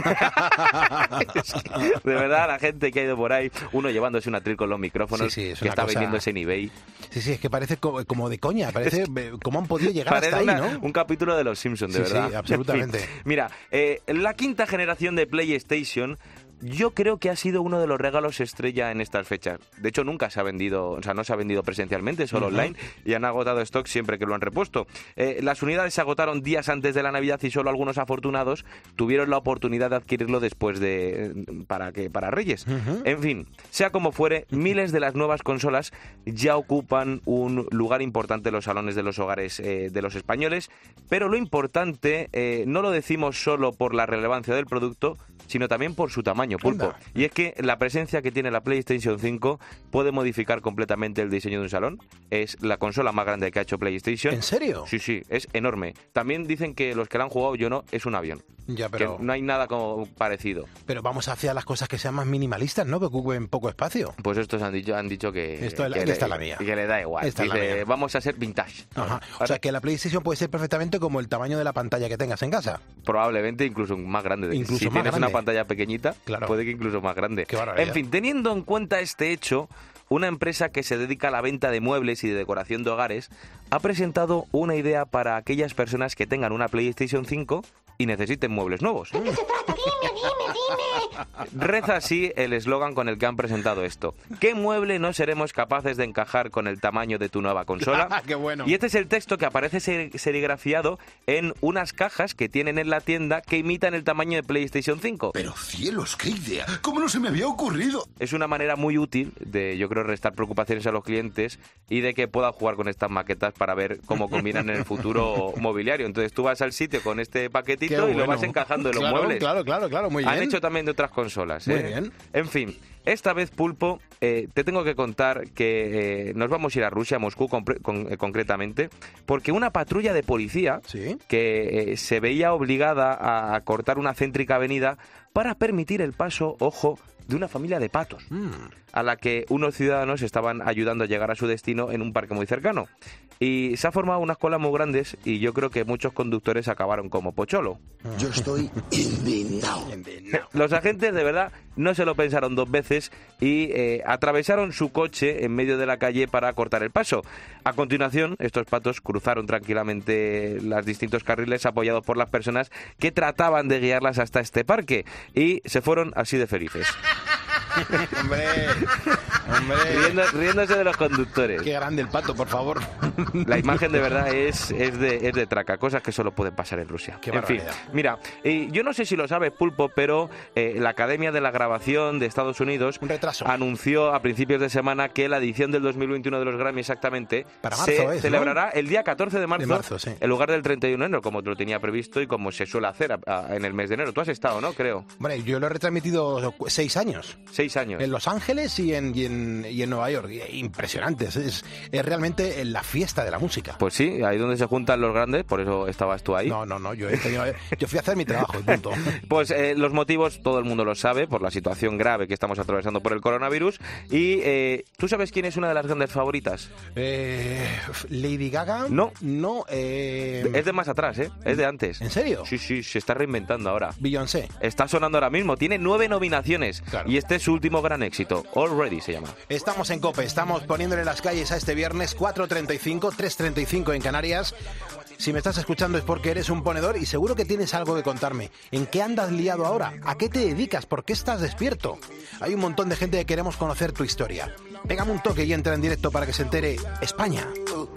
Es que, de verdad, la gente que ha ido por ahí, uno llevándose una tril con los micrófonos, sí, sí, es que está cosa... vendiéndose en eBay. Sí, sí, es que parece como, como de coña, parece es... cómo han podido llegar parece hasta una, ahí, ¿no? Un capítulo de Los Simpsons, de sí, verdad. Sí, absolutamente. En fin, mira, eh, la quinta generación de PlayStation yo creo que ha sido uno de los regalos estrella en estas fechas. De hecho, nunca se ha vendido, o sea, no se ha vendido presencialmente, solo uh-huh. online, y han agotado stock siempre que lo han repuesto. Eh, las unidades se agotaron días antes de la Navidad y solo algunos afortunados tuvieron la oportunidad de adquirirlo después de para que para Reyes. Uh-huh. En fin, sea como fuere, miles de las nuevas consolas ya ocupan un lugar importante en los salones de los hogares eh, de los españoles, pero lo importante eh, no lo decimos solo por la relevancia del producto, sino también por su tamaño, Pulpo. Anda. Y es que la presencia que tiene la PlayStation cinco puede modificar completamente el diseño de un salón. Es la consola más grande que ha hecho PlayStation. ¿En serio? Sí, sí, es enorme. También dicen que los que la han jugado, yo no, es un avión. Ya, pero... Que no hay nada como parecido. Pero vamos hacia las cosas que sean más minimalistas, ¿no? Que ocupen poco espacio. Pues estos han dicho, han dicho que... Esto que le, le, está la mía. Que le da igual. Esta Dice, es la mía. Vamos a ser vintage. Ajá. O sea, que la PlayStation puede ser perfectamente como el tamaño de la pantalla que tengas en casa. Probablemente incluso más grande. Incluso si más tienes grande. Una pantalla pequeñita, claro. Puede que incluso más grande. Qué barbaridad. En fin, teniendo en cuenta este hecho, una empresa que se dedica a la venta de muebles y de decoración de hogares ha presentado una idea para aquellas personas que tengan una PlayStation cinco y necesiten muebles nuevos. ¿De qué se trata? Dime, dime, dime. Reza así el eslogan con el que han presentado esto. ¿Qué mueble no seremos capaces de encajar con el tamaño de tu nueva consola? ¡Qué bueno! Y este es el texto que aparece serigrafiado en unas cajas que tienen en la tienda que imitan el tamaño de PlayStation cinco. Pero cielos, qué idea. ¿Cómo no se me había ocurrido? Es una manera muy útil de, yo creo, restar preocupaciones a los clientes y de que puedan jugar con estas maquetas para ver cómo combinan en el futuro mobiliario. Entonces tú vas al sitio con este paquetito Qué y bueno. lo vas encajando en los claro, muebles. Claro, claro, claro, muy bien. Han hecho también de otras consolas. Muy ¿eh? bien. En fin, esta vez, Pulpo, eh, te tengo que contar que eh, nos vamos a ir a Rusia, a Moscú compre- con, eh, concretamente, porque una patrulla de policía ¿Sí? que eh, se veía obligada a cortar una céntrica avenida para permitir el paso, ojo, de una familia de patos, mm. a la que unos ciudadanos estaban ayudando a llegar a su destino en un parque muy cercano. Y se ha formado unas colas muy grandes y yo creo que muchos conductores acabaron como Pocholo. Yo estoy indignado. Los agentes de verdad no se lo pensaron dos veces y eh, atravesaron su coche en medio de la calle para cortar el paso. A continuación, estos patos cruzaron tranquilamente los distintos carriles apoyados por las personas que trataban de guiarlas hasta este parque y se fueron así de felices. Hombre, hombre. Riendo, riéndose de los conductores. Qué grande el pato, por favor. La imagen de verdad es, es, de, es de traca, cosas que solo pueden pasar en Rusia. Qué en fin, mira, eh, yo no sé si lo sabes, Pulpo, pero eh, la Academia de la Grabación de Estados Unidos Un retraso. anunció a principios de semana que la edición del dos mil veintiuno de los Grammy exactamente Para marzo se es, celebrará ¿no? el día catorce de marzo, De marzo, sí. en lugar del treinta y uno de enero, como lo tenía previsto y como se suele hacer a, a, en el mes de enero. Tú has estado, ¿no? Creo. Bueno, yo lo he retransmitido seis años. Seis años. En Los Ángeles y en, y en, y en Nueva York. Impresionante. Es, es, es realmente la fiesta de la música. Pues sí, ahí donde se juntan los grandes, por eso estabas tú ahí. No, no, no, yo, he tenido, yo fui a hacer mi trabajo, punto. Pues eh, los motivos todo el mundo lo sabe, por la situación grave que estamos atravesando por el coronavirus. Y eh, ¿tú sabes quién es una de las grandes favoritas? Eh, Lady Gaga. No. No. Eh... Es de más atrás, ¿eh? Es de antes. ¿En serio? Sí, sí, se está reinventando ahora. Beyoncé. Está sonando ahora mismo, tiene nueve nominaciones. Claro. Y este es su último gran éxito, Already se llama. Estamos en COPE, estamos poniéndole las calles a este viernes, cuatro treinta y cinco, tres treinta y cinco en Canarias. Si me estás escuchando es porque eres un ponedor y seguro que tienes algo que contarme. ¿En qué andas liado ahora? ¿A qué te dedicas? ¿Por qué estás despierto? Hay un montón de gente que queremos conocer tu historia. Pégame un toque y entra en directo para que se entere España.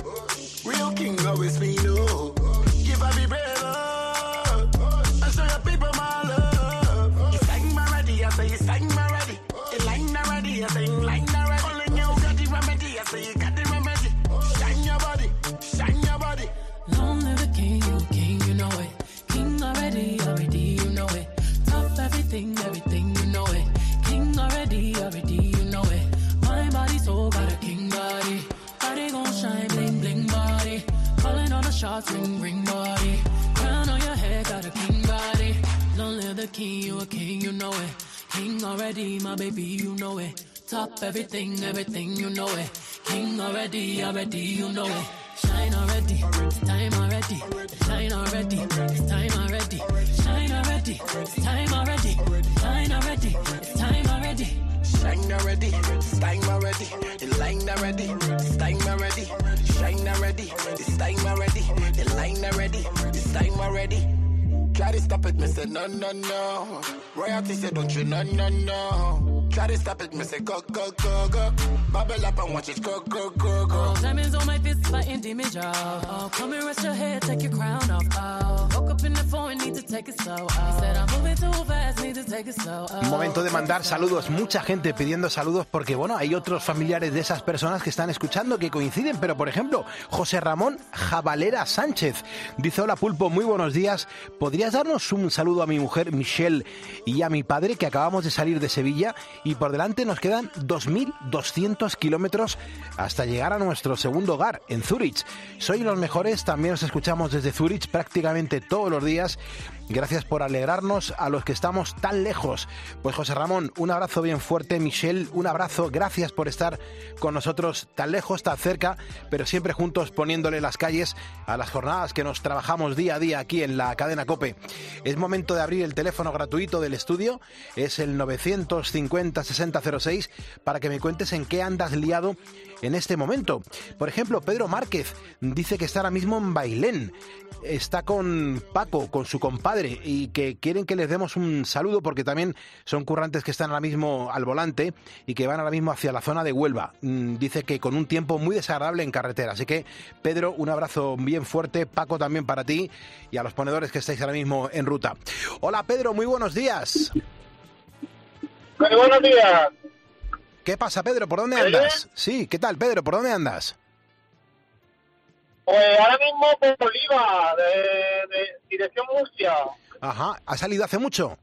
Everything, you know it. King already, already, you know it. My body so got a king body. Body gon' shine, bling, bling body. Calling all the shots, ring, ring body. Crown on your head, got a king body. Long live the king, you a king, you know it. King already, my baby, you know it. Top everything, everything, you know it. King already, already, you know it. Shine already, it's time already. Shine already, it's time already. Shine already, it's time already. Shine already, it's time already. Shine already, it's time already. The line already, it's time already. Shine already, it's time already. The line already, it's time already. Try to stop it, me say no, no, no. Royalty say don't you, no, no, no. Try to stop it, me say go, go, go, go. Bubble up and watch it go, go, go, go. Oh, diamonds on my fist, fighting demon jaw. Oh, come and rest your head, take your crown off. Oh, woke up in the phone, need to take it slow. Oh, said I'm moving too fast, need to take it slow. Oh, Momento de mandar saludos, mucha gente pidiendo saludos porque, bueno, hay otros familiares de esas personas que están escuchando que coinciden, pero, por ejemplo, José Ramón Jabalera Sánchez dice: hola Pulpo, muy buenos días, ¿podrías darnos un saludo a mi mujer Michelle y a mi padre que acabamos de salir de Sevilla y por delante nos quedan dos mil doscientos kilómetros hasta llegar a nuestro segundo hogar en Zúrich? Sois los mejores, también os escuchamos desde Zúrich prácticamente todos los días. Gracias por alegrarnos a los que estamos tan lejos. Pues José Ramón, un abrazo bien fuerte. Michelle, un abrazo. Gracias por estar con nosotros tan lejos, tan cerca, pero siempre juntos poniéndole las calles a las jornadas que nos trabajamos día a día aquí en la cadena COPE. Es momento de abrir el teléfono gratuito del estudio. Es el novecientos cincuenta sesenta cero seis para que me cuentes en qué andas liado en este momento. Por ejemplo, Pedro Márquez dice que está ahora mismo en Bailén. Está con Paco, con su compadre, y que quieren que les demos un saludo porque también son currantes que están ahora mismo al volante y que van ahora mismo hacia la zona de Huelva. Dice que con un tiempo muy desagradable en carretera. Así que, Pedro, un abrazo bien fuerte. Paco, también para ti y a los ponedores que estáis ahora mismo en ruta. Hola, Pedro, muy buenos días. Muy buenos días. ¿Qué pasa, Pedro? ¿Por dónde andas? Sí, ¿qué tal, Pedro? ¿Por dónde andas? Pues ahora mismo por Oliva, de, de dirección Murcia. Ajá, ¿ha salido hace mucho?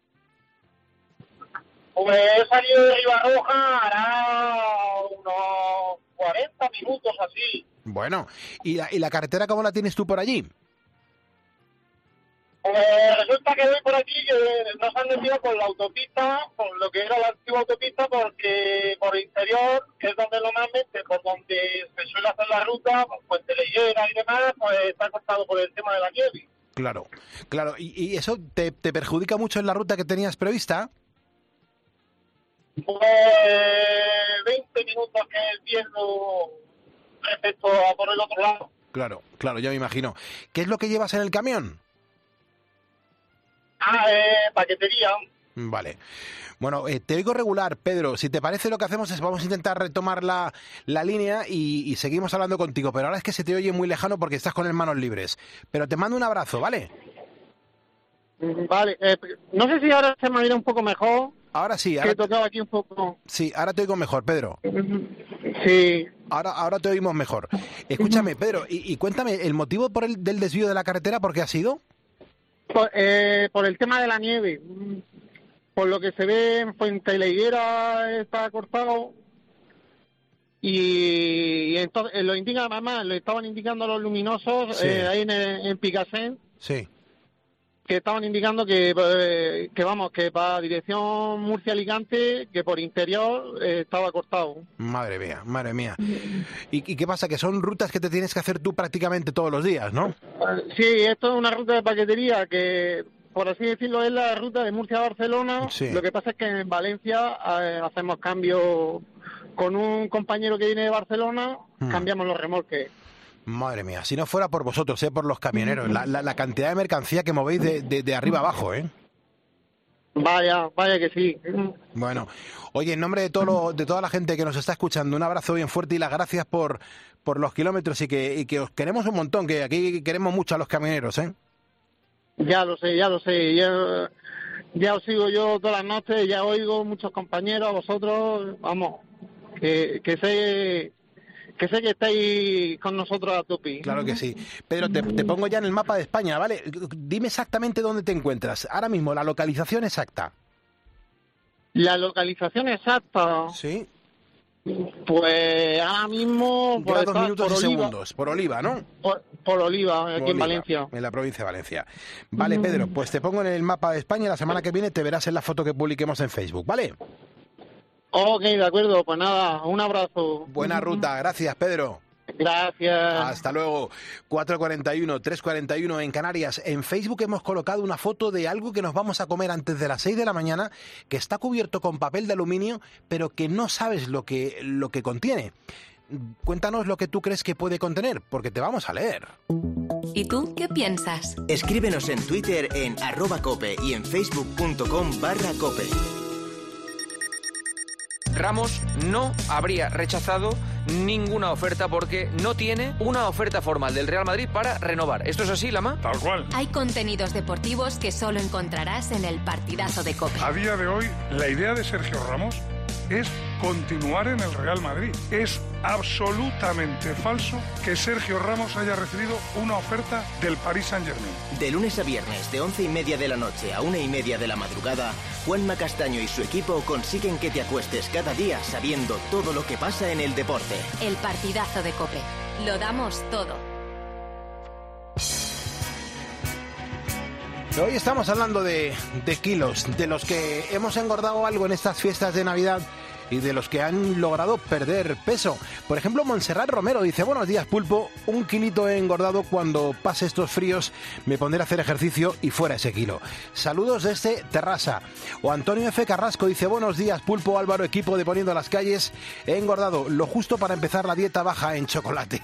Pues he salido de Ribarroja, hará unos cuarenta minutos así. Bueno, ¿y la, y la carretera cómo la tienes tú por allí? Pues resulta que hoy por aquí que nos han metido por la autopista, por lo que era la antigua autopista, porque por interior, que es donde normalmente, por donde se suele hacer la ruta, pues Puente Leguera y demás, pues está cortado por el tema de la nieve. Claro, claro. ¿Y, y eso te, te perjudica mucho en la ruta que tenías prevista? Pues veinte minutos que pierdo respecto a por el otro lado. Claro, claro, ya me imagino. ¿Qué es lo que llevas en el camión? Ah, eh, paquetería. Vale. Bueno, eh, te oigo regular, Pedro. Si te parece, lo que hacemos es vamos a intentar retomar la, la línea y, y seguimos hablando contigo. Pero ahora es que se te oye muy lejano porque estás con las manos libres. Pero te mando un abrazo, ¿vale? Vale. Eh, no sé si ahora se me oirá un poco mejor. Ahora sí. Ahora... Que he tocado aquí un poco. Sí, ahora te oigo mejor, Pedro. Sí. Ahora, ahora te oímos mejor. Escúchame, Pedro, y, y cuéntame, ¿el motivo por el, del desvío de la carretera por qué ha sido? Por, eh, por el tema de la nieve. Por lo que se ve en Puente Leguera está cortado. Y, y entonces lo indican, además, lo estaban indicando los luminosos sí. eh, ahí en, en Picassent. Sí. Que estaban indicando que, eh, que vamos, que para dirección Murcia-Alicante, que por interior eh, estaba cortado. Madre mía, madre mía. ¿Y, ¿Y qué pasa? Que son rutas que te tienes que hacer tú prácticamente todos los días, ¿no? Sí, esto es una ruta de paquetería que, por así decirlo, es la ruta de Murcia a Barcelona. Sí. Lo que pasa es que en Valencia eh, hacemos cambio con un compañero que viene de Barcelona, hmm. cambiamos los remolques. Madre mía, si no fuera por vosotros, ¿eh? Por los camioneros, la, la, la cantidad de mercancía que movéis de, de, de arriba abajo, ¿eh? Vaya, vaya que sí. Bueno, oye, en nombre de todo lo, de toda la gente que nos está escuchando, un abrazo bien fuerte y las gracias por, por los kilómetros y que, y que os queremos un montón, que aquí queremos mucho a los camioneros, ¿eh? Ya lo sé, ya lo sé, ya, ya os sigo yo todas las noches, ya oigo muchos compañeros, a vosotros, vamos, que, que sé... Que sé que estáis con nosotros a tope. Claro que sí. Pedro, te, te pongo ya en el mapa de España, ¿vale? Dime exactamente dónde te encuentras. Ahora mismo, la localización exacta. La localización exacta. Sí. Pues ahora mismo... Pues dos minutos y Oliva. segundos. Por Oliva, ¿no? Por, por Oliva, aquí por en Oliva, Valencia. En la provincia de Valencia. Vale, Pedro, pues te pongo en el mapa de España y la semana que viene te verás en la foto que publiquemos en Facebook, ¿vale? Ok, de acuerdo, pues nada, un abrazo. Buena ruta, gracias, Pedro. Gracias. Hasta luego. cuatro cuarenta y uno, tres cuarenta y uno en Canarias. En Facebook hemos colocado una foto de algo que nos vamos a comer antes de las seis de la mañana, que está cubierto con papel de aluminio, pero que no sabes lo que, lo que contiene. Cuéntanos lo que tú crees que puede contener, porque te vamos a leer. ¿Y tú qué piensas? Escríbenos en Twitter en arroba cope y en facebook.com barra cope. Ramos no habría rechazado ninguna oferta porque no tiene una oferta formal del Real Madrid para renovar. ¿Esto es así, Lama? Tal cual. Hay contenidos deportivos que solo encontrarás en el partidazo de COPE. A día de hoy, la idea de Sergio Ramos es continuar en el Real Madrid. Es absolutamente falso que Sergio Ramos haya recibido una oferta del Paris Saint-Germain. De lunes a viernes, de once y media de la noche a una y media de la madrugada, Juanma Castaño y su equipo consiguen que te acuestes cada día sabiendo todo lo que pasa en el deporte. El partidazo de COPE. Lo damos todo. Hoy estamos hablando de, de kilos, de los que hemos engordado algo en estas fiestas de Navidad y de los que han logrado perder peso. Por ejemplo, Montserrat Romero dice: buenos días, Pulpo, un kilito he engordado, cuando pase estos fríos me pondré a hacer ejercicio y fuera ese kilo. Saludos desde Terrassa. O Antonio F. Carrasco dice: buenos días, Pulpo, Álvaro, equipo de Poniendo las Calles, he engordado lo justo para empezar la dieta baja en chocolate.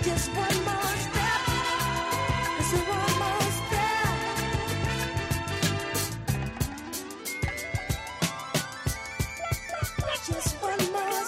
Just one more step. Just one more step. Just one more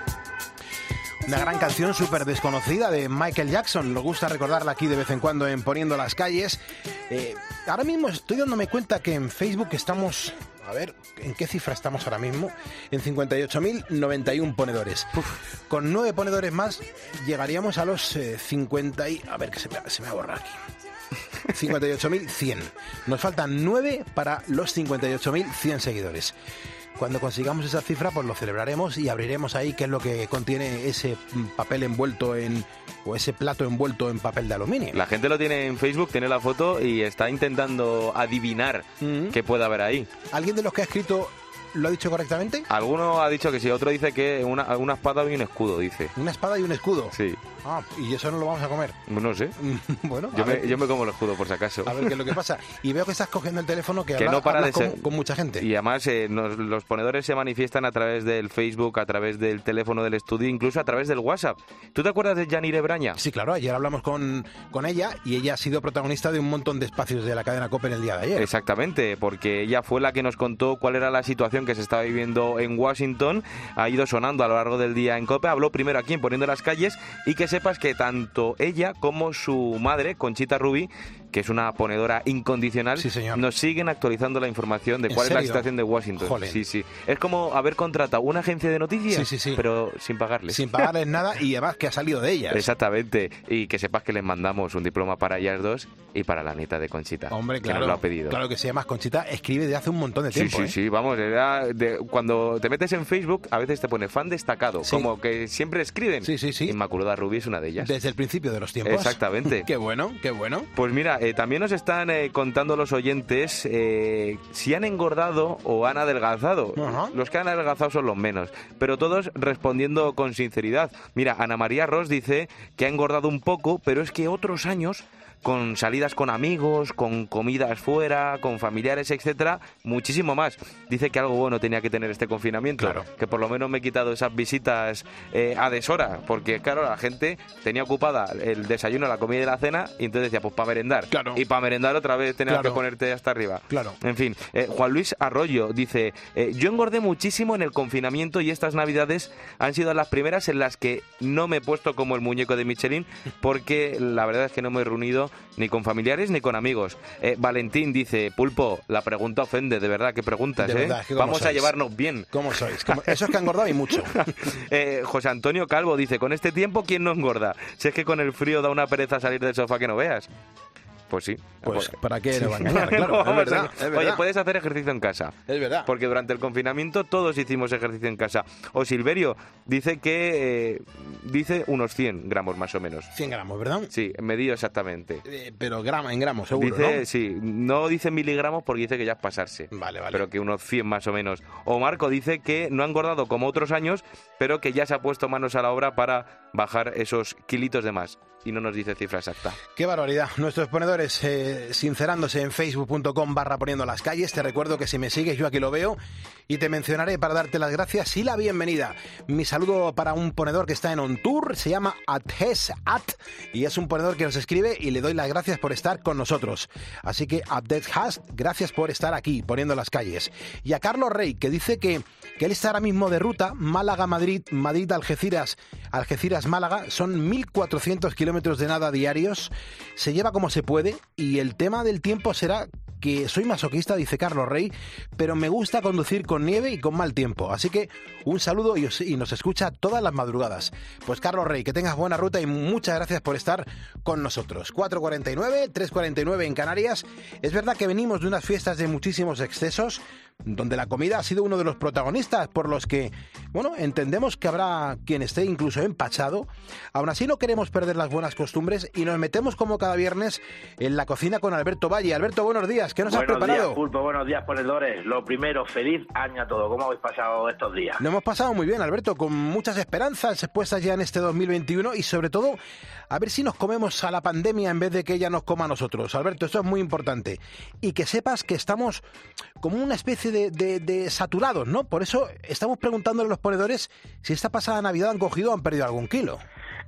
step. Una gran canción súper desconocida de Michael Jackson. Nos gusta recordarla aquí de vez en cuando en Poniendo las Calles. Eh, ahora mismo estoy dándome cuenta que en Facebook estamos... A ver, ¿en qué cifra estamos ahora mismo? En cincuenta y ocho mil noventa y uno ponedores. Uf, con nueve ponedores más llegaríamos a los eh, cincuenta y... A ver, que se me, se me va a borrar aquí. cincuenta y ocho mil cien. Nos faltan nueve para los cincuenta y ocho mil cien seguidores. Cuando consigamos esa cifra, pues lo celebraremos y abriremos ahí qué es lo que contiene ese papel envuelto en... o ese plato envuelto en papel de aluminio. La gente lo tiene en Facebook, tiene la foto y está intentando adivinar mm-hmm. qué puede haber ahí. ¿Alguien de los que ha escrito lo ha dicho correctamente? Alguno ha dicho que sí, otro dice que una, una espada y un escudo, dice. ¿Una espada y un escudo? Sí. Ah, ¿y eso no lo vamos a comer? No sé. Bueno, yo me, ver, yo me como el escudo por si acaso. A ver qué es lo que pasa. Y veo que estás cogiendo el teléfono que, que habla, no para de con, ser... con mucha gente. Y además eh, nos, los ponedores se manifiestan a través del Facebook, a través del teléfono del estudio, incluso a través del WhatsApp. ¿Tú te acuerdas de Yanire Braña? Sí, claro. Ayer hablamos con, con ella y ella ha sido protagonista de un montón de espacios de la cadena COPE en el día de ayer. Exactamente, porque ella fue la que nos contó cuál era la situación que se estaba viviendo en Washington. Ha ido sonando a lo largo del día en COPE. Habló primero aquí en Poniendo las Calles y que sepas que tanto ella como su madre, Conchita Rubí, que es una ponedora incondicional, sí, señor, nos siguen actualizando la información de cuál es serio? la situación de Washington. Joder. Sí, sí. Es como haber contratado una agencia de noticias, sí, sí, sí. pero sin pagarles. Sin pagarles nada y además que ha salido de ellas. Exactamente. Y que sepas que les mandamos un diploma para ellas dos y para la nieta de Conchita. Hombre, claro. Que nos lo ha pedido. Claro que sí, además Conchita escribe de hace un montón de tiempo. Sí, sí, ¿eh? sí. Vamos, era de, cuando te metes en Facebook, a veces te pone fan destacado, sí, como que siempre escriben. Sí, sí, sí. Inmaculada Rubí es una de ellas. Desde el principio de los tiempos. Exactamente. Qué bueno, qué bueno. Pues mira, eh, también nos están eh, contando los oyentes eh, si han engordado o han adelgazado. Uh-huh. Los que han adelgazado son los menos, pero todos respondiendo con sinceridad. Mira, Ana María Ross dice que ha engordado un poco, pero es que otros años, con salidas con amigos, con comidas fuera, con familiares, etcétera, muchísimo más. Dice que algo bueno tenía que tener este confinamiento, claro, que por lo menos me he quitado esas visitas eh, a deshora, porque claro, la gente tenía ocupada el desayuno, la comida y la cena, y entonces decía, pues para merendar. Claro. Y para merendar otra vez tenías claro. que ponerte hasta arriba. Claro. En fin, eh, Juan Luis Arroyo dice, eh, yo engordé muchísimo en el confinamiento y estas navidades han sido las primeras en las que no me he puesto como el muñeco de Michelin, porque la verdad es que no me he reunido ni con familiares ni con amigos. Eh, Valentín dice, Pulpo, la pregunta ofende, de verdad, ¿qué preguntas? De eh? verdad, Vamos sois? a llevarnos bien. ¿Cómo sois? ¿Cómo? Eso es que ha engordado y mucho. eh, José Antonio Calvo dice, con este tiempo, ¿quién no engorda? Si es que con el frío da una pereza salir del sofá que no veas. Pues sí. Pues, ¿para qué le va a engañar? Claro, no, es, verdad, es verdad. Oye, puedes hacer ejercicio en casa. Es verdad. Porque durante el confinamiento todos hicimos ejercicio en casa. O Silverio dice que... Eh, dice unos cien gramos más o menos. cien gramos, ¿verdad? Sí, medido exactamente. Eh, pero grama, en gramos, seguro, dice, ¿no? Sí, no dice miligramos porque dice que ya es pasarse. Vale, vale. Pero que unos cien más o menos. O Marco dice que no ha engordado como otros años, pero que ya se ha puesto manos a la obra para bajar esos kilitos de más. Y no nos dice cifra exacta. ¡Qué barbaridad! Nuestros ponedores eh, sincerándose en facebook punto com barra poniendo las calles. Te recuerdo que si me sigues yo aquí lo veo y te mencionaré para darte las gracias y la bienvenida. Mi saludo para un ponedor que está en On Tour, se llama Abdeshat y es un ponedor que nos escribe y le doy las gracias por estar con nosotros. Así que Abdeshat, gracias por estar aquí poniendo las calles. Y a Carlos Rey, que dice que, que él está ahora mismo de ruta Málaga-Madrid, Madrid-Algeciras, Algeciras-Málaga, son mil cuatrocientos kilómetros de nada diarios, se lleva como se puede y el tema del tiempo será que soy masoquista, dice Carlos Rey, pero me gusta conducir con nieve y con mal tiempo, así que un saludo y, os, y nos escucha todas las madrugadas. Pues Carlos Rey, que tengas buena ruta y muchas gracias por estar con nosotros. cuatro cuarenta y nueve, tres cuarenta y nueve en Canarias. Es verdad que venimos de unas fiestas de muchísimos excesos, donde la comida ha sido uno de los protagonistas, por los que, bueno, entendemos que habrá quien esté incluso empachado. Aún así no queremos perder las buenas costumbres y nos metemos como cada viernes en la cocina con Alberto Valle. Alberto, buenos días, ¿qué nos buenos has preparado? Días, Pulpo, buenos días, ponedores. Lo primero, feliz año a todos. ¿Cómo habéis pasado estos días? Lo hemos pasado muy bien, Alberto, con muchas esperanzas puestas ya en este dos mil veintiuno y sobre todo, a ver si nos comemos a la pandemia en vez de que ella nos coma a nosotros. Alberto, esto es muy importante. Y que sepas que estamos como una especie de, de, de saturados, ¿no? Por eso estamos preguntándole a los ponedores si esta pasada Navidad han cogido o han perdido algún kilo.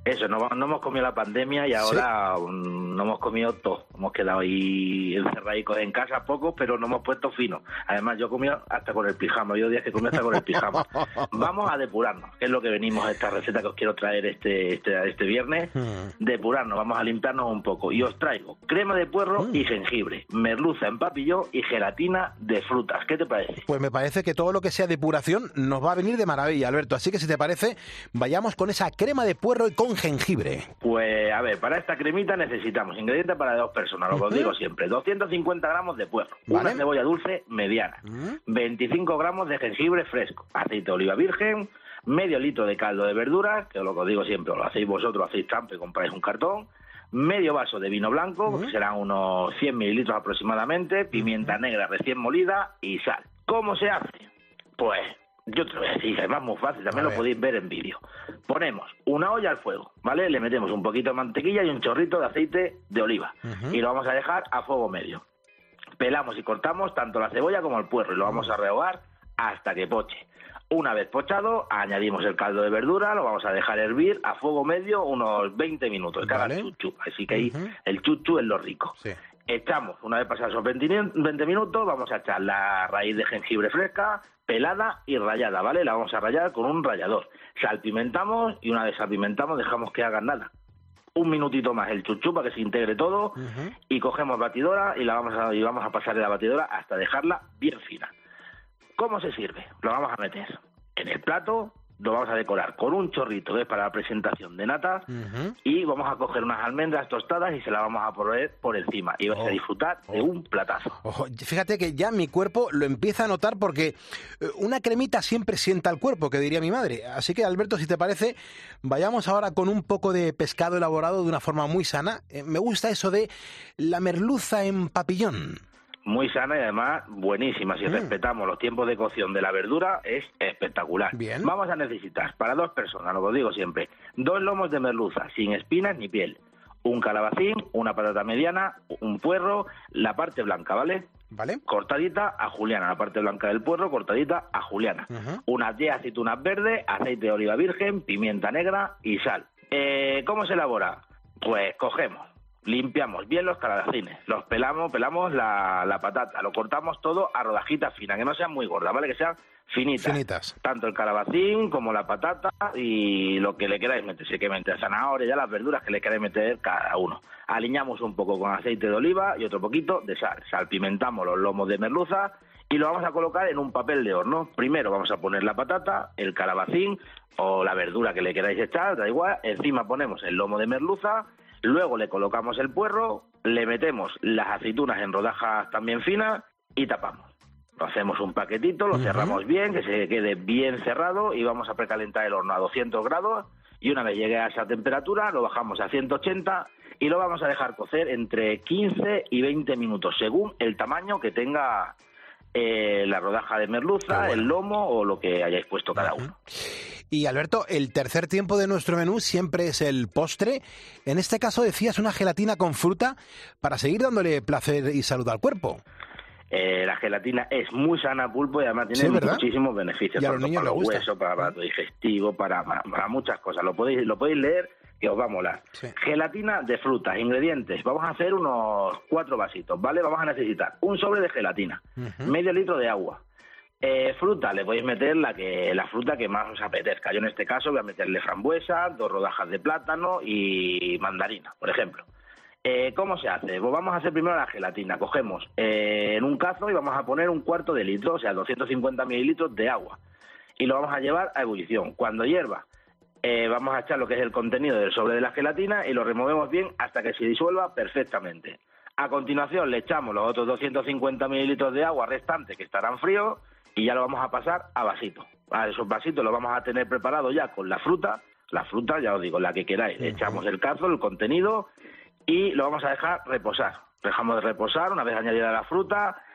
Eso, no, no hemos comido la pandemia y ahora ¿sí? no hemos comido todo. Hemos quedado ahí encerradicos en casa, pocos, pero no hemos puesto fino. Además, yo he comido hasta con el pijama. Yo días que comí hasta con el pijama. Vamos a depurarnos, que es lo que venimos a esta receta que os quiero traer este este, este viernes. Mm. Depurarnos, vamos a limpiarnos un poco. Y os traigo crema de puerro mm. y jengibre, merluza en papillón y gelatina de frutas. ¿Qué te parece? Pues me parece que todo lo que sea depuración nos va a venir de maravilla, Alberto. Así que si te parece, vayamos con esa crema de puerro y con jengibre. Pues a ver, para esta cremita necesitamos ingredientes para dos personas, lo que os digo siempre. doscientos cincuenta gramos de puerro, ¿vale? Una cebolla dulce mediana, uh-huh. veinticinco gramos de jengibre fresco, aceite de oliva virgen, medio litro de caldo de verduras, que es lo que os digo siempre, o lo hacéis vosotros, hacéis trampa y compráis un cartón, medio vaso de vino blanco, uh-huh. que serán unos cien mililitros aproximadamente, pimienta uh-huh. negra recién molida y sal. ¿Cómo se hace? Pues yo te lo voy a decir, además muy fácil, también lo podéis ver en vídeo. Ponemos una olla al fuego, ¿vale? Le metemos un poquito de mantequilla y un chorrito de aceite de oliva. Uh-huh. Y lo vamos a dejar a fuego medio. Pelamos y cortamos tanto la cebolla como el puerro y lo vamos a rehogar hasta que poche. Una vez pochado, añadimos el caldo de verdura, lo vamos a dejar hervir a fuego medio unos veinte minutos, que haga chuchu. Así que ahí uh-huh. el chuchu es lo rico. Sí. Echamos, una vez pasados esos veinte minutos, vamos a echar la raíz de jengibre fresca, pelada y rallada, ¿vale? La vamos a rallar con un rallador. Salpimentamos y una vez salpimentamos dejamos que hagan nada. Un minutito más el chuchú para que se integre todo uh-huh. y cogemos batidora y la vamos a, y vamos a pasarle la batidora hasta dejarla bien fina. ¿Cómo se sirve? Lo vamos a meter en el plato, lo vamos a decorar con un chorrito que es para la presentación de nata uh-huh. y vamos a coger unas almendras tostadas y se las vamos a poner por encima y vas oh. a disfrutar oh. de un platazo. Oh, fíjate que ya mi cuerpo lo empieza a notar porque una cremita siempre sienta al cuerpo, que diría mi madre. Así que, Alberto, si te parece, vayamos ahora con un poco de pescado elaborado de una forma muy sana. Eh, me gusta eso de la merluza en papillón. Muy sana y además buenísima. Si mm. respetamos los tiempos de cocción de la verdura, es espectacular. Bien. Vamos a necesitar, para dos personas, lo que os digo siempre, dos lomos de merluza, sin espinas ni piel, un calabacín, una patata mediana, un puerro, la parte blanca, ¿vale? Vale. Cortadita a juliana, la parte blanca del puerro cortadita a juliana. Uh-huh. Unas diez aceitunas verdes, aceite de oliva virgen, pimienta negra y sal. Eh, ¿Cómo se elabora? Pues cogemos, limpiamos bien los calabacines, los pelamos, pelamos la, la patata, lo cortamos todo a rodajitas finas, que no sean muy gordas, ¿vale? Que sean finitas. Finitas. Tanto el calabacín como la patata y lo que le queráis meter. Si hay que meter zanahoria, ya las verduras que le queráis meter cada uno. Aliñamos un poco con aceite de oliva y otro poquito de sal. Salpimentamos los lomos de merluza y lo vamos a colocar en un papel de horno. Primero vamos a poner la patata, el calabacín o la verdura que le queráis echar, da igual. Encima ponemos el lomo de merluza. Luego le colocamos el puerro, le metemos las aceitunas en rodajas también finas y tapamos. Lo hacemos un paquetito, lo uh-huh. cerramos bien, que se quede bien cerrado y vamos a precalentar el horno a doscientos grados y una vez llegue a esa temperatura lo bajamos a ciento ochenta y lo vamos a dejar cocer entre quince y veinte minutos según el tamaño que tenga eh, la rodaja de merluza, bueno. el lomo o lo que hayáis puesto cada uh-huh. uno. Y Alberto, el tercer tiempo de nuestro menú siempre es el postre. En este caso decías una gelatina con fruta para seguir dándole placer y salud al cuerpo. Eh, la gelatina es muy sana, Pulpo, y además tiene sí, muchísimos beneficios tanto para los huesos, para el aparato digestivo, para, para, para muchas cosas. Lo podéis, lo podéis leer que os va a molar. Sí. Gelatina de frutas, ingredientes. Vamos a hacer unos cuatro vasitos, ¿vale? Vamos a necesitar un sobre de gelatina, uh-huh. medio litro de agua. Eh, fruta, le podéis meter la que la fruta que más os apetezca. Yo en este caso voy a meterle frambuesa, dos rodajas de plátano y mandarina, por ejemplo. Eh, ¿Cómo se hace? Pues vamos a hacer primero la gelatina. Cogemos eh, en un cazo y vamos a poner un cuarto de litro, o sea, doscientos cincuenta mililitros de agua. Y lo vamos a llevar a ebullición. Cuando hierva, eh, vamos a echar lo que es el contenido del sobre de la gelatina y lo removemos bien hasta que se disuelva perfectamente. A continuación le echamos los otros doscientos cincuenta mililitros de agua restantes que estarán fríos y ya lo vamos a pasar a vasito. A esos vasitos los vamos a tener preparados ya con la fruta. La fruta, ya os digo, la que queráis. Le echamos el cazo, el contenido y lo vamos a dejar reposar. Dejamos de reposar, una vez añadida la fruta,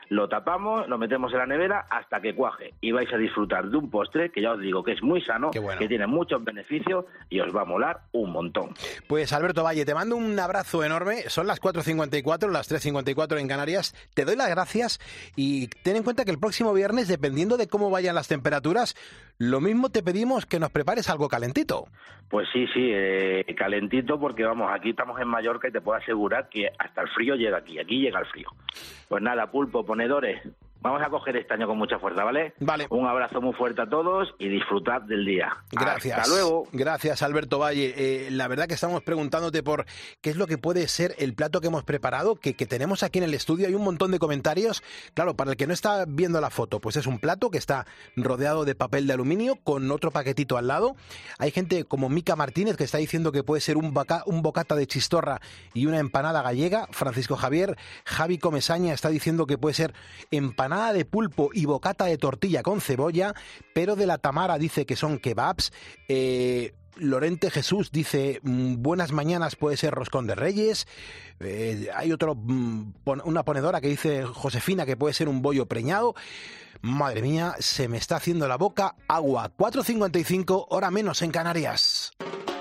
lo tapamos, lo metemos en la nevera hasta que cuaje y vais a disfrutar de un postre que ya os digo que es muy sano, bueno. que tiene muchos beneficios y os va a molar un montón. Pues Alberto Valle, te mando un abrazo enorme, son las cuatro cincuenta y cuatro, las tres cincuenta y cuatro en Canarias, te doy las gracias y ten en cuenta que el próximo viernes, dependiendo de cómo vayan las temperaturas, lo mismo te pedimos que nos prepares algo calentito. Pues sí, sí, eh, calentito porque vamos, aquí estamos en Mallorca y te puedo asegurar que hasta el frío llega aquí, aquí llega el frío. Pues nada, Pulpo, ponedores, vamos a coger este año con mucha fuerza, ¿vale? Vale. Un abrazo muy fuerte a todos y disfrutad del día. Gracias. Hasta luego. Gracias, Alberto Valle. Eh, la verdad que estamos preguntándote por qué es lo que puede ser el plato que hemos preparado, que, que tenemos aquí en el estudio. Hay un montón de comentarios. Claro, para el que no está viendo la foto, pues es un plato que está rodeado de papel de aluminio con otro paquetito al lado. Hay gente como Mica Martínez que está diciendo que puede ser un, boca, un bocata de chistorra y una empanada gallega. Francisco Javier, Javi Comesaña está diciendo que puede ser empanada de pulpo y bocata de tortilla con cebolla, pero de la Tamara dice que son kebabs. Eh, Lorente Jesús dice buenas mañanas, puede ser roscón de reyes. Eh, hay otro una ponedora que dice Josefina que puede ser un bollo preñado. Madre mía, se me está haciendo la boca agua. cuatro cincuenta y cinco, hora menos en Canarias.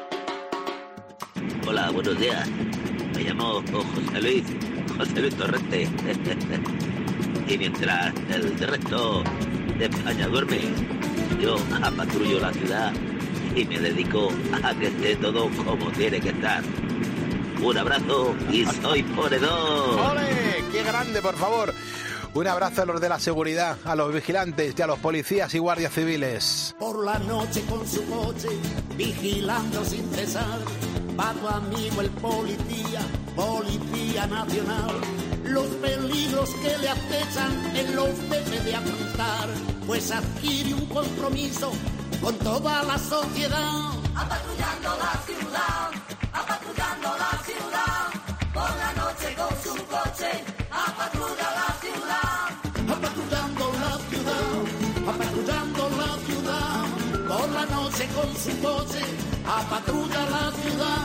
Hola, buenos días. Me llamo José Luis, José Luis Torrente. Y mientras el resto de España duerme, yo patrullo la ciudad y me dedico a que esté todo como tiene que estar. Un abrazo y soy ponedor. ¡Ole! ¡Qué grande, por favor! Un abrazo a los de la seguridad, a los vigilantes y a los policías y guardias civiles. Por la noche con su coche, vigilando sin cesar, va tu amigo el policía, Policía Nacional. Los peligros que le acechan él los debe de afrontar, pues adquiere un compromiso con toda la sociedad. Apatrullando la ciudad, apatrullando la ciudad, por la noche con su coche, apatrulla la ciudad. Apatrullando la ciudad, apatrullando la ciudad, por la noche con su coche, apatrulla la ciudad.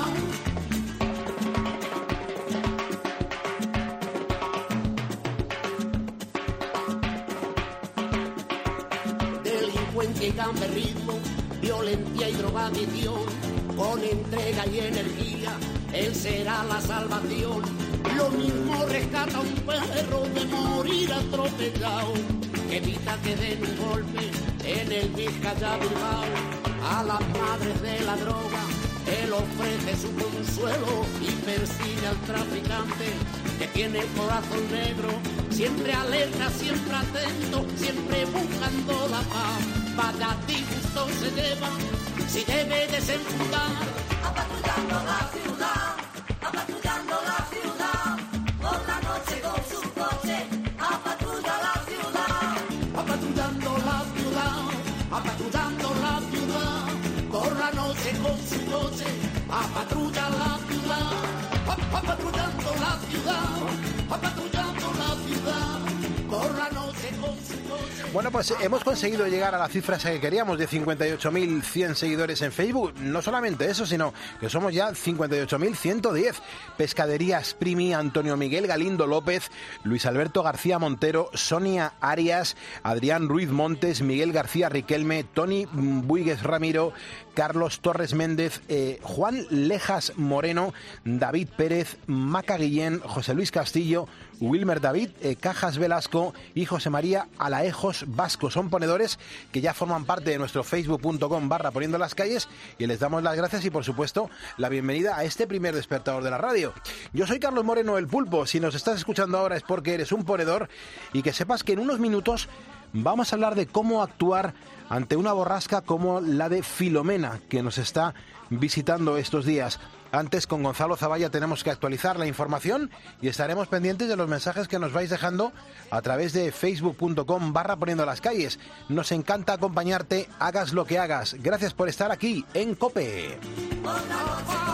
Delincuencia y gamberrismo, violencia y drogadicción, con entrega y energía, él será la salvación. Lo mismo rescata un perro de morir atropellado, que evita que den un golpe en el Vizcaya Bilbao. A las madres de la droga, él ofrece su consuelo y persigue al traficante que tiene el corazón negro, siempre alerta, siempre atento, siempre buscando la paz. Vaya disgusto se lleva si debe desenfundar. Apatrullando la ciudad, apatrullando la ciudad, por la noche con su coche, apatrulla la ciudad. Apatrullando la ciudad, apatrullando la ciudad, por la noche con su coche, apatrulla la ciudad. Apatrullando la ciudad, apatrullando la ciudad, por la noche con su coche. Bueno, pues hemos conseguido llegar a la cifra que queríamos de cincuenta y ocho mil cien seguidores en Facebook. No solamente eso, sino que somos ya cincuenta y ocho mil ciento diez. Pescaderías Primi, Antonio Miguel Galindo López, Luis Alberto García Montero, Sonia Arias, Adrián Ruiz Montes, Miguel García Riquelme, Tony Buigues Ramiro, Carlos Torres Méndez, eh, Juan Lejas Moreno, David Pérez, Maca Guillén, José Luis Castillo, Wilmer David, eh, Cajas Velasco y José María Alaejos Vasco. Son ponedores que ya forman parte de nuestro facebook punto com barra poniendo las calles y les damos las gracias y por supuesto la bienvenida a este primer despertador de la radio. Yo soy Carlos Moreno, el Pulpo. Si nos estás escuchando ahora es porque eres un ponedor y que sepas que en unos minutos vamos a hablar de cómo actuar ante una borrasca como la de Filomena que nos está visitando estos días. Antes, con Gonzalo Zavalla tenemos que actualizar la información y estaremos pendientes de los mensajes que nos vais dejando a través de facebook punto com barra poniendo las calles. Nos encanta acompañarte, hagas lo que hagas. Gracias por estar aquí en COPE.